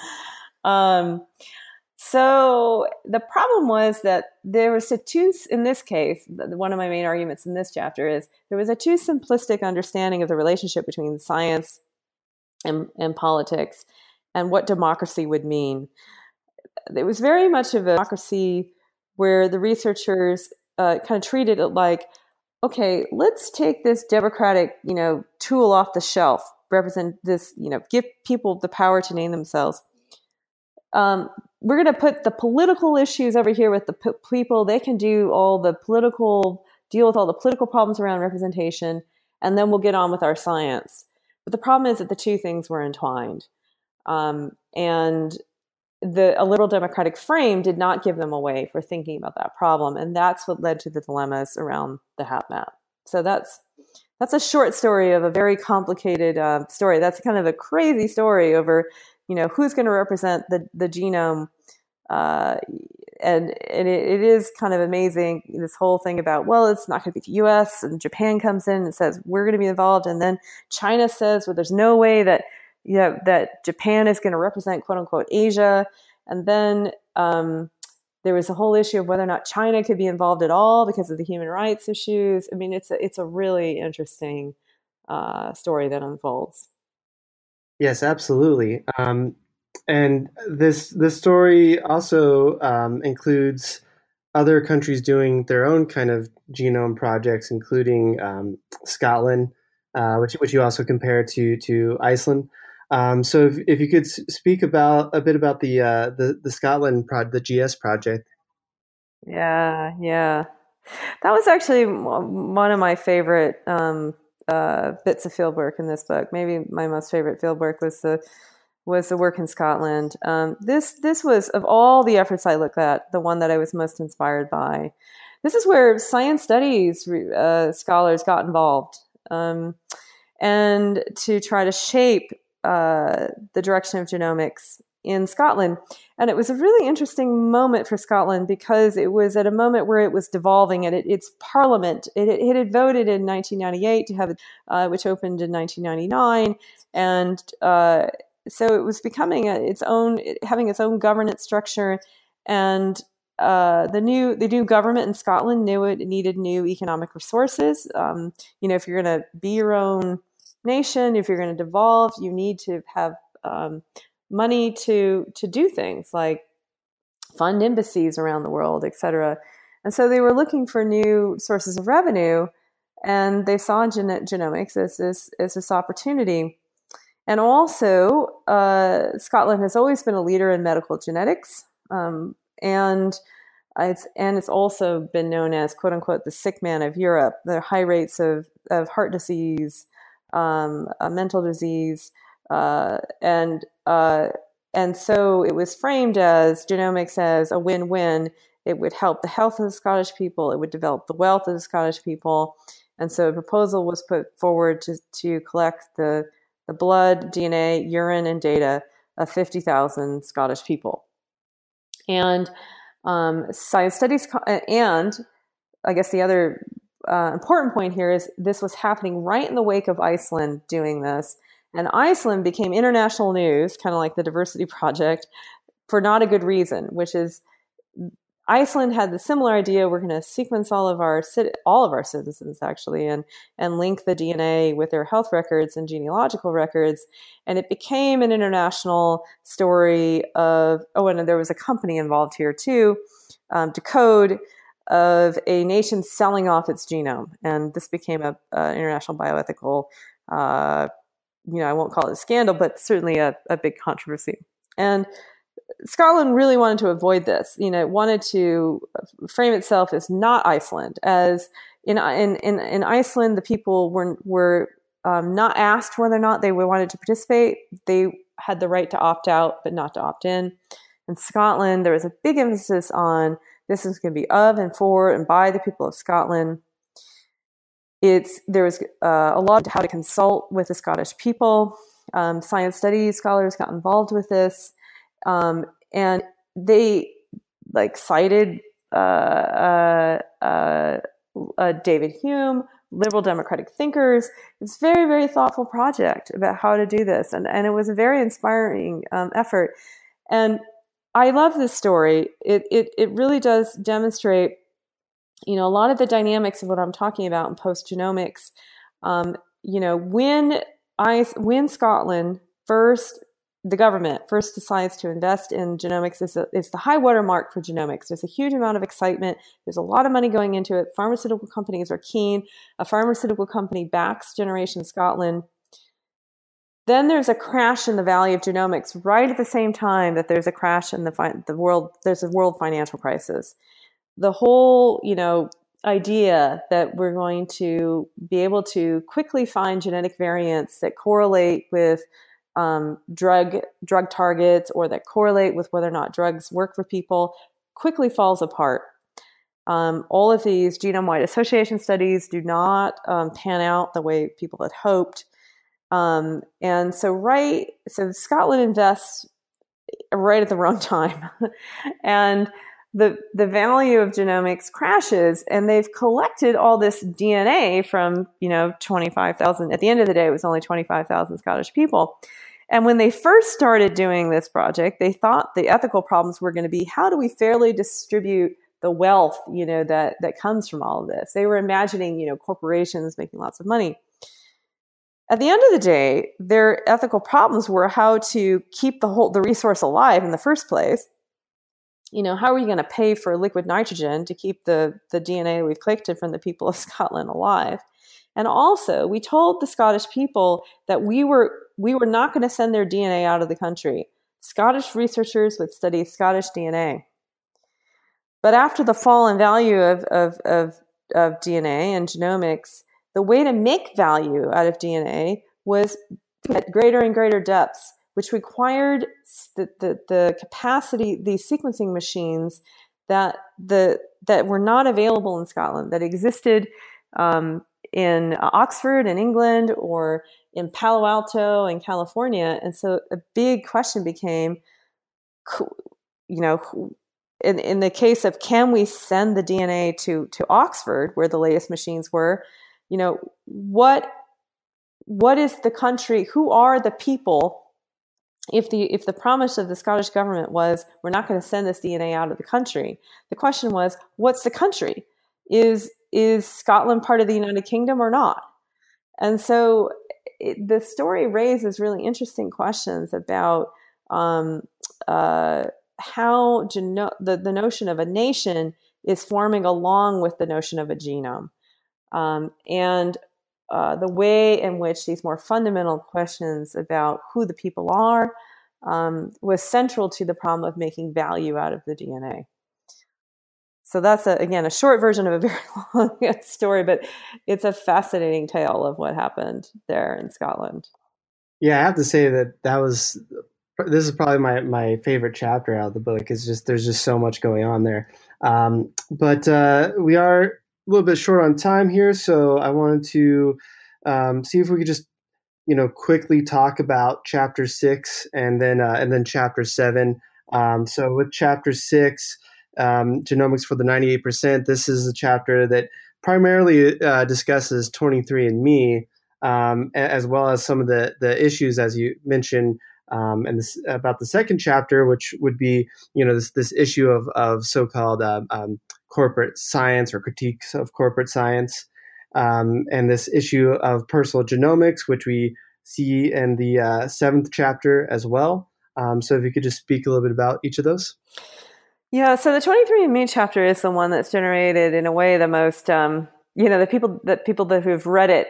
So the problem was that there was in this case, one of my main arguments in this chapter is there was a too simplistic understanding of the relationship between science and politics and what democracy would mean. It was very much of a democracy where the researchers kind of treated it like, okay, let's take this democratic, tool off the shelf, represent this, give people the power to name themselves. We're going to put the political issues over here with the people. They can deal with all the political problems around representation, and then we'll get on with our science. But the problem is that the two things were entwined. And a liberal democratic frame did not give them a way for thinking about that problem. And that's what led to the dilemmas around the HapMap. So that's a short story of a very complicated story. That's kind of a crazy story over, who's going to represent the genome. And it is kind of amazing, this whole thing about, well, it's not going to be the US, and Japan comes in and says, we're going to be involved. And then China says, well, there's no way that Japan is going to represent, quote unquote, Asia. And then there was a whole issue of whether or not China could be involved at all because of the human rights issues. I mean, it's a really interesting story that unfolds. Yes, absolutely. And this story also includes other countries doing their own kind of genome projects, including Scotland, which you also compare to Iceland. So if you could speak a bit about the Scotland the GS project. Yeah. That was actually one of my favorite bits of fieldwork in this book. Maybe my most favorite fieldwork was the work in Scotland. This was, of all the efforts I looked at, the one that I was most inspired by. This is where science studies scholars got involved, and to try to shape the direction of genomics in Scotland. And it was a really interesting moment for Scotland because it was at a moment where it was devolving, and its parliament, it had voted in 1998 to have it, which opened in 1999. And so it was becoming having its own governance structure. And the new government in Scotland knew it needed new economic resources. If you're going to be your own nation, if you're going to devolve, you need to have money to do things like fund embassies around the world, et cetera. And so they were looking for new sources of revenue, and they saw genomics as this opportunity. And also, Scotland has always been a leader in medical genetics, and it's also been known as, quote unquote, the sick man of Europe. There are high rates of heart disease, mental disease, and so it was framed as genomics as a win-win. It would help the health of the Scottish people. It would develop the wealth of the Scottish people. And so a proposal was put forward to collect the blood, DNA, urine, and data of 50,000 Scottish people. And science studies, and I guess the other important point here is this was happening right in the wake of Iceland doing this. And Iceland became international news, kind of like the Diversity Project, for not a good reason, which is Iceland had the similar idea: we're going to sequence all of our citizens actually, and link the DNA with their health records and genealogical records. And it became an international story and there was a company involved here too, Decode, of a nation selling off its genome. And this became an international bioethical I won't call it a scandal, but certainly a big controversy. And Scotland really wanted to avoid this. It wanted to frame itself as not Iceland. As in Iceland, the people were not asked whether or not they wanted to participate. They had the right to opt out, but not to opt in. In Scotland, there was a big emphasis on this is going to be of and for and by the people of Scotland. There was a lot of how to consult with the Scottish people. Science studies scholars got involved with this, and they cited David Hume, liberal democratic thinkers. It's a very, very thoughtful project about how to do this, and it was a very inspiring effort. And I love this story. It really does demonstrate a lot of the dynamics of what I'm talking about in post-genomics. When Scotland first the government first decides to invest in genomics is the high water mark for genomics. There's a huge amount of excitement. There's a lot of money going into it. Pharmaceutical companies are keen. A pharmaceutical company backs Generation Scotland. Then there's a crash in the value of genomics right at the same time that there's a crash in the world. There's a world financial crisis. The whole, idea that we're going to be able to quickly find genetic variants that correlate with drug targets or that correlate with whether or not drugs work for people quickly falls apart. All of these genome-wide association studies do not pan out the way people had hoped. And so Scotland invests right at the wrong time. And the value of genomics crashes, and they've collected all this DNA from, 25,000. At the end of the day, it was only 25,000 Scottish people. And when they first started doing this project, they thought the ethical problems were going to be, how do we fairly distribute the wealth, that comes from all of this? They were imagining, corporations making lots of money. At the end of the day, their ethical problems were how to keep the resource alive in the first place. How are we going to pay for liquid nitrogen to keep the DNA we've collected from the people of Scotland alive? And also, we told the Scottish people that we were not going to send their DNA out of the country. Scottish researchers would study Scottish DNA. But after the fall in value of DNA and genomics, the way to make value out of DNA was at greater and greater depths, which required the capacity, these sequencing machines that were not available in Scotland, that existed in Oxford in England or in Palo Alto in California. And so a big question became, in the case of, can we send the DNA to Oxford, where the latest machines were, what is the country, who are the people? If the promise of the Scottish government was, we're not going to send this DNA out of the country, the question was, what's the country? Is Scotland part of the United Kingdom or not? And so the story raises really interesting questions about how the notion of a nation is forming along with the notion of a genome. And the way in which these more fundamental questions about who the people are was central to the problem of making value out of the DNA. So that's, a short version of a very long story, but it's a fascinating tale of what happened there in Scotland. Yeah, I have to say this is probably my favorite chapter out of the book. There's just so much going on there. But we are a little bit short on time here, so I wanted to see if we could just, quickly talk about chapter 6 and then chapter 7. So with chapter 6, genomics for the 98%, this is the chapter that primarily discusses 23andMe, as well as some of the issues, as you mentioned, and this, about the second chapter, which would be, this issue of so-called corporate science or critiques of corporate science, and this issue of personal genomics, which we see in the 7th chapter as well. So if you could just speak a little bit about each of those. Yeah, so the 23andMe chapter is the one that's generated in a way the most, the people that who've read it,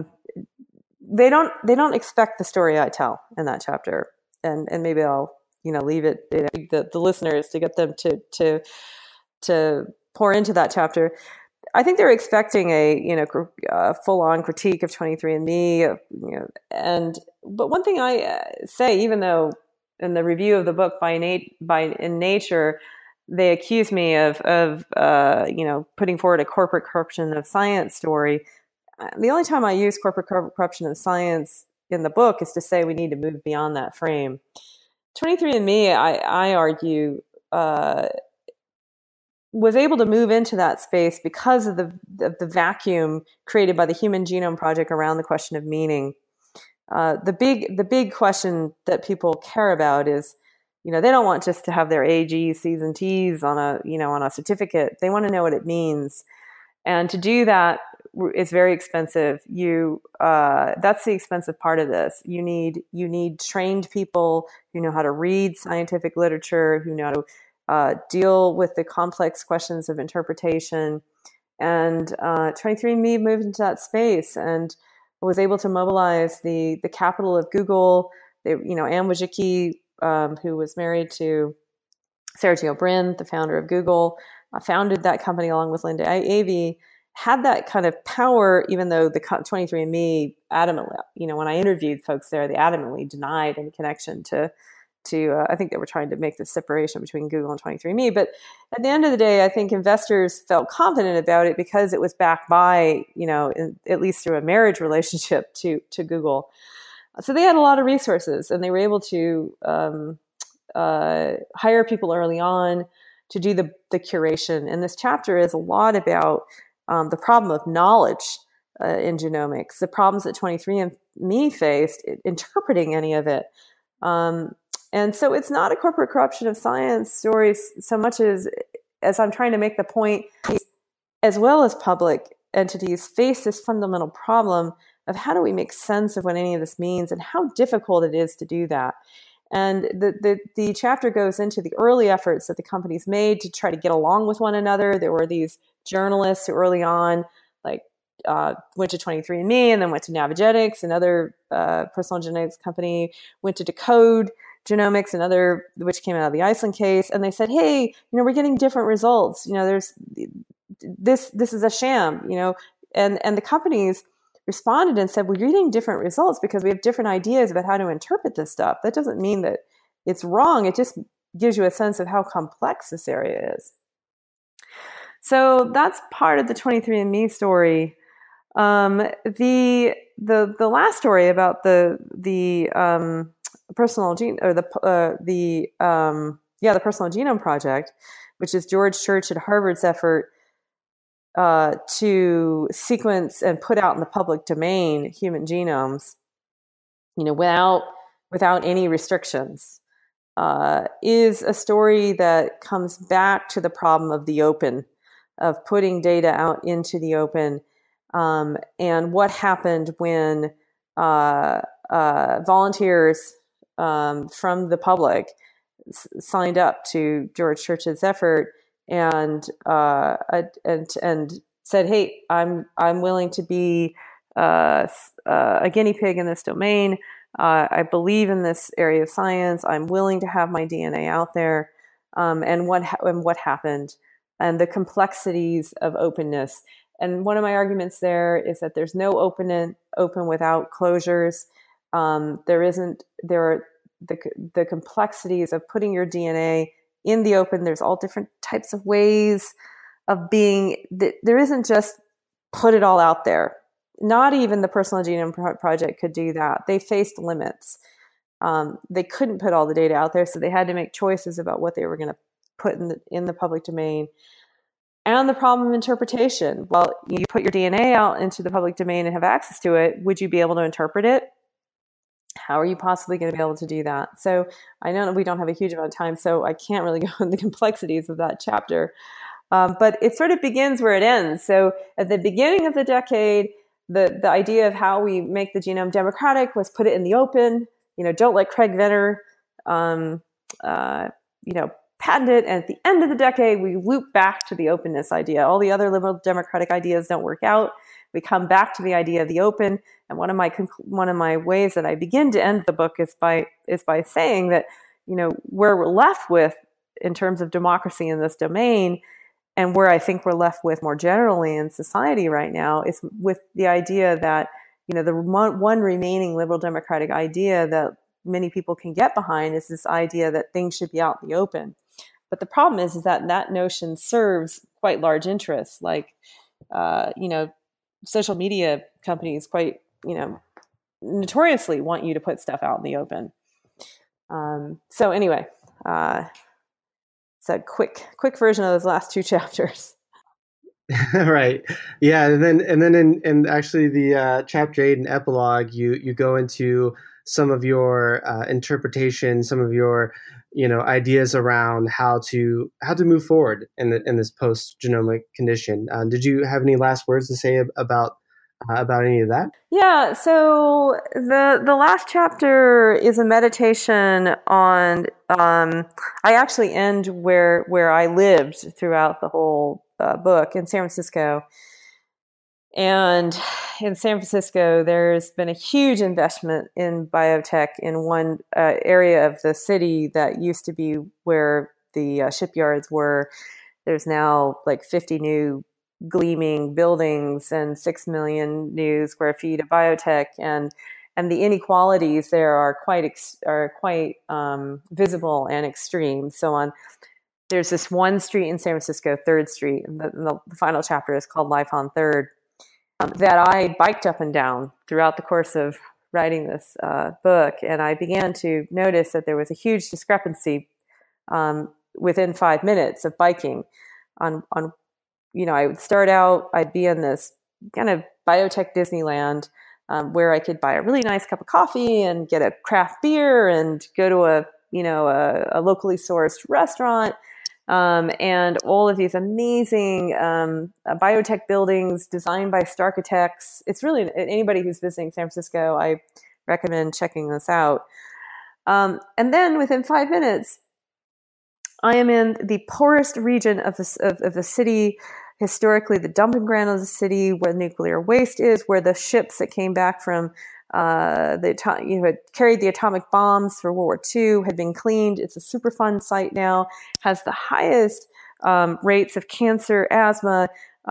they don't expect the story I tell in that chapter, and maybe I'll leave it the listeners to get them to pour into that chapter. I think they're expecting a full-on critique of 23andMe, but one thing I say, even though in the review of the book in Nature, they accuse me of putting forward a corporate corruption of science story. The only time I use corporate corruption of science in the book is to say we need to move beyond that frame. 23andMe, I argue, was able to move into that space because of the vacuum created by the Human Genome Project around the question of meaning. The big question that people care about is, they don't want just to have their AGs, Cs, and Ts on a certificate. They want to know what it means. And to do that, is very expensive. That's the expensive part of this. You need trained people who know how to read scientific literature, who know how to deal with the complex questions of interpretation. And 23andMe moved into that space and was able to mobilize the capital of Google. Anne Wojcicki, who was married to Sergey Brin, the founder of Google, founded that company along with Linda Avey, had that kind of power, even though the 23andMe adamantly, when I interviewed folks there, they adamantly denied any connection to I think they were trying to make the separation between Google and 23andMe. But at the end of the day, I think investors felt confident about it because it was backed by, at least through a marriage relationship to Google. So they had a lot of resources, and they were able to hire people early on to do the curation. And this chapter is a lot about the problem of knowledge in genomics, the problems that 23andMe faced interpreting any of it. And so it's not a corporate corruption of science story so much as I'm trying to make the point, as well as public entities face this fundamental problem of how do we make sense of what any of this means and how difficult it is to do that. And the chapter goes into the early efforts that the companies made to try to get along with one another. There were these journalists who early on, went to 23andMe and then went to Navigenics, another personal genetics company, went to Decode Genomics, another which came out of the Iceland case, and they said, "Hey, we're getting different results. There's this is a sham." And the companies responded and said, "We're getting different results because we have different ideas about how to interpret this stuff. That doesn't mean that it's wrong. It just gives you a sense of how complex this area is." So that's part of the 23andMe story. The last story about the personal gene or the Personal Genome Project, which is George Church at Harvard's effort to sequence and put out in the public domain human genomes, without any restrictions, is a story that comes back to the problem of the open, of putting data out into the open, and what happened when volunteers from the public signed up to George Church's effort and said, "Hey, I'm willing to be a guinea pig in this domain. I believe in this area of science. I'm willing to have my DNA out there." And what happened, and the complexities of openness. And one of my arguments there is that there's no open without closures. There are the complexities of putting your DNA in the open. There's all different types of ways of being. There isn't just put it all out there. Not even the Personal Genome Project could do that. They faced limits. They couldn't put all the data out there, so they had to make choices about what they were going to put in the public domain. And the problem of interpretation. Well, you put your DNA out into the public domain and have access to it. Would you be able to interpret it? How are you possibly going to be able to do that? So I know we don't have a huge amount of time, so I can't really go into the complexities of that chapter. But it sort of begins where it ends. So at the beginning of the decade, the idea of how we make the genome democratic was put it in the open. Don't let Craig Venner, patent it. And at the end of the decade, we loop back to the openness idea. All the other liberal democratic ideas don't work out. We come back to the idea of the open. And one of my ways that I begin to end the book is by saying that, where we're left with in terms of democracy in this domain, and where I think we're left with more generally in society right now, is with the idea that, the one remaining liberal democratic idea that many people can get behind is this idea that things should be out in the open. But the problem is that notion serves quite large interests, like, social media companies quite, notoriously want you to put stuff out in the open. So anyway, it's a quick version of those last two chapters. Right. Yeah. And then in actually the chapter 8 and epilogue, you go into some of your interpretation, some of your ideas around how to move forward in this post-genomic condition. Did you have any last words to say about any of that? Yeah. So the last chapter is a meditation on. I actually end where I lived throughout the whole book in San Francisco. And in San Francisco, there's been a huge investment in biotech in one area of the city that used to be where the shipyards were. There's now like 50 new gleaming buildings and 6 million new square feet of biotech, and the inequalities there are quite visible and extreme. So there's this one street in San Francisco, 3rd Street, and the final chapter is called Life on 3rd. That I biked up and down throughout the course of writing this book, and I began to notice that there was a huge discrepancy within 5 minutes of biking. I would start out, I'd be in this kind of biotech Disneyland where I could buy a really nice cup of coffee and get a craft beer and go to a locally sourced restaurant. And all of these amazing biotech buildings designed by Starkitects. It's really, anybody who's visiting San Francisco, I recommend checking this out. And then within 5 minutes, I am in the poorest region of the city, historically the dumping ground of the city, where nuclear waste is, where the ships that came back from had carried the atomic bombs for World War II had been cleaned. It's a Superfund site now, has the highest rates of cancer, asthma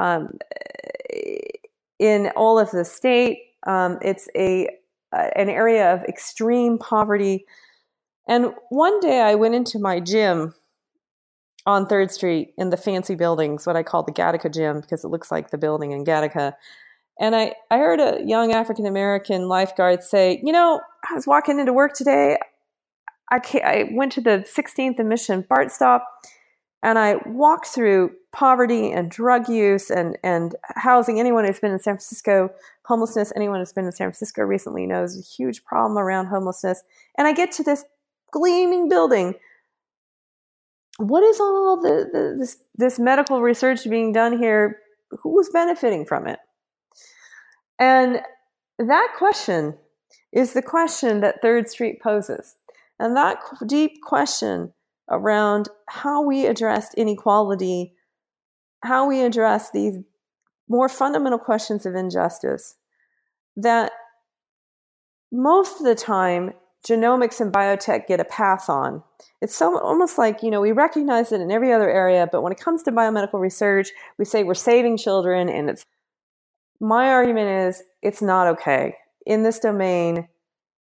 in all of the state. It's an area of extreme poverty. And one day I went into my gym on 3rd Street in the fancy buildings, what I call the Gattaca gym, because it looks like the building in Gattaca. And I heard a young African-American lifeguard say, I was walking into work today. I went to the 16th and Mission BART stop, and I walked through poverty and drug use and housing. Anyone who's been in San Francisco, homelessness, anyone who's been in San Francisco recently knows a huge problem around homelessness. And I get to this gleaming building. What is all this medical research being done here? Who's benefiting from it? And that question is the question that 3rd Street poses. And that deep question around how we address inequality, how we address these more fundamental questions of injustice, that most of the time genomics and biotech get a pass on. It's almost like, we recognize it in every other area, but when it comes to biomedical research, we say we're saving children, and it's my argument is it's not okay. In this domain,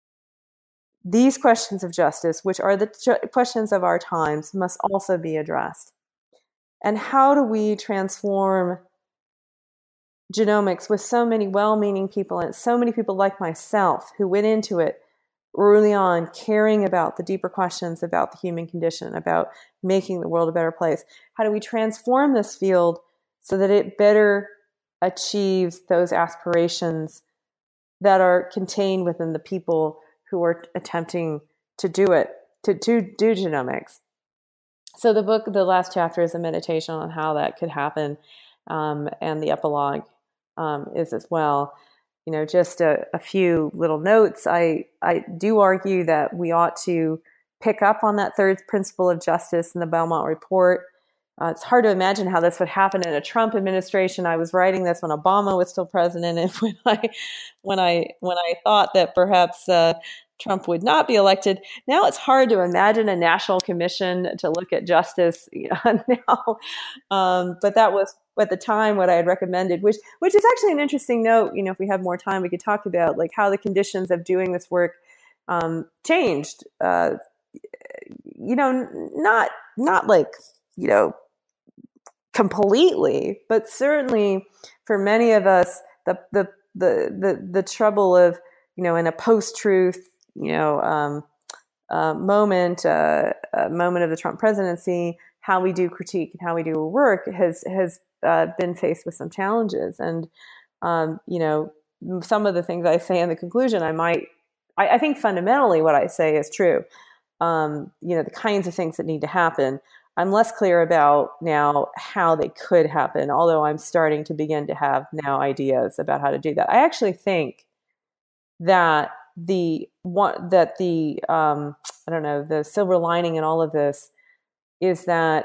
these questions of justice, which are the questions of our times, must also be addressed. And how do we transform genomics with so many well-meaning people, and so many people like myself who went into it early on caring about the deeper questions about the human condition, about making the world a better place? How do we transform this field so that it better achieves those aspirations that are contained within the people who are attempting to do it, to do genomics? So the book, the last chapter, is a meditation on how that could happen, and the epilogue is as well. Just a few little notes. I do argue that we ought to pick up on that 3rd principle of justice in the Belmont Report. It's hard to imagine how this would happen in a Trump administration. I was writing this when Obama was still president, and when I thought that perhaps Trump would not be elected. Now it's hard to imagine a national commission to look at justice now. But that was at the time what I had recommended, which is actually an interesting note. If we have more time, we could talk about like how the conditions of doing this work changed. Not like completely, but certainly for many of us, the trouble of in a post-truth moment of the Trump presidency, how we do critique and how we do work has been faced with some challenges. And some of the things I say in the conclusion, I think fundamentally what I say is true. the kinds of things that need to happen. I'm less clear about now how they could happen, although I'm starting to begin to have now ideas about how to do that. I actually think that the silver lining in all of this is that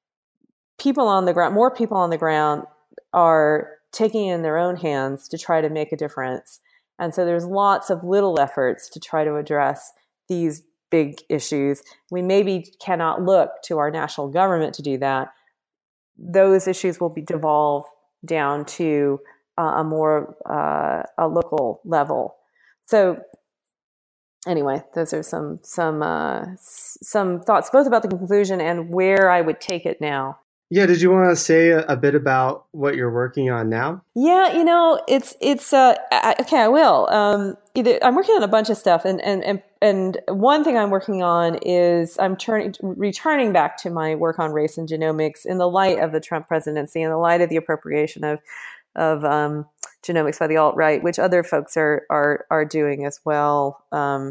more people on the ground are taking it in their own hands to try to make a difference. And so there's lots of little efforts to try to address these big issues. We maybe cannot look to our national government to do that. Those issues will be devolved down to a more local level. So anyway, those are some thoughts both about the conclusion and where I would take it now. Yeah, did you want to say a bit about what you're working on now? Yeah, it's okay. I will. I'm working on a bunch of stuff, and one thing I'm working on is I'm returning back to my work on race and genomics in the light of the Trump presidency, in the light of the appropriation of genomics by the alt-right, which other folks are doing as well.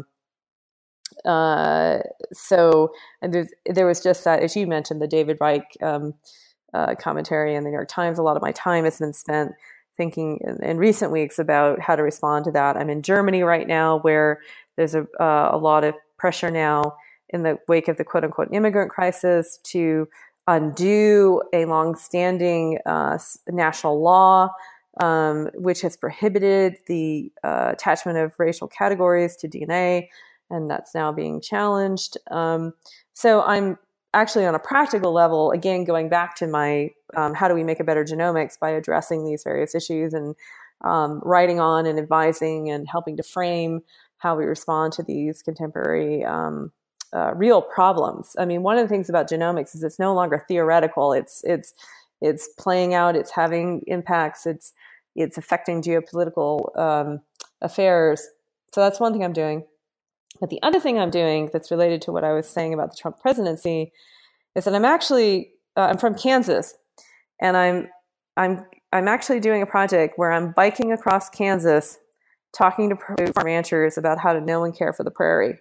So there was just that, as you mentioned, the David Reich commentary in the New York Times. A lot of my time has been spent thinking in recent weeks about how to respond to that. I'm in Germany right now, where there's a lot of pressure now in the wake of the quote unquote immigrant crisis to undo a longstanding national law which has prohibited the attachment of racial categories to DNA. And that's now being challenged. So I'm actually on a practical level, again, going back to my how do we make a better genomics by addressing these various issues and writing on and advising and helping to frame how we respond to these contemporary real problems. I mean, one of the things about genomics is it's no longer theoretical. It's playing out. It's having impacts. It's affecting geopolitical affairs. So that's one thing I'm doing. But the other thing I'm doing that's related to what I was saying about the Trump presidency is that I'm from Kansas, and I'm actually doing a project where I'm biking across Kansas, talking to ranchers about how to know and care for the prairie.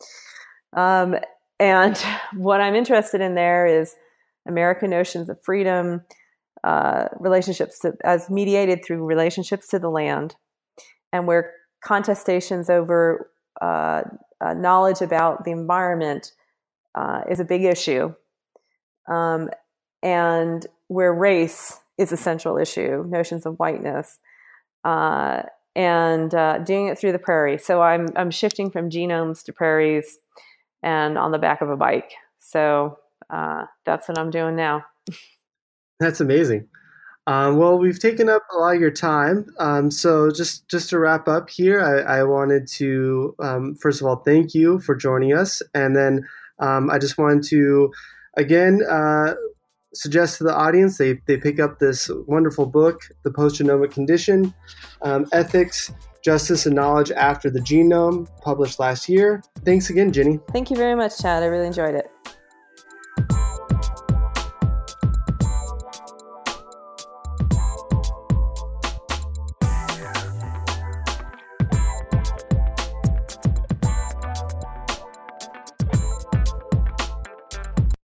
And what I'm interested in there is American notions of freedom, relationships as mediated through relationships to the land, and where contestations over knowledge about the environment is a big issue, and where race is a central issue, notions of whiteness, and doing it through the prairie. So I'm shifting from genomes to prairies, and on the back of a bike. So that's what I'm doing now. That's amazing. Well, we've taken up a lot of your time. So just to wrap up here, I wanted to, first of all, thank you for joining us. And then I just wanted to, again, suggest to the audience they pick up this wonderful book, The Post-Genomic Condition, Ethics, Justice, and Knowledge After the Genome, published last year. Thanks again, Jenny. Thank you very much, Chad. I really enjoyed it.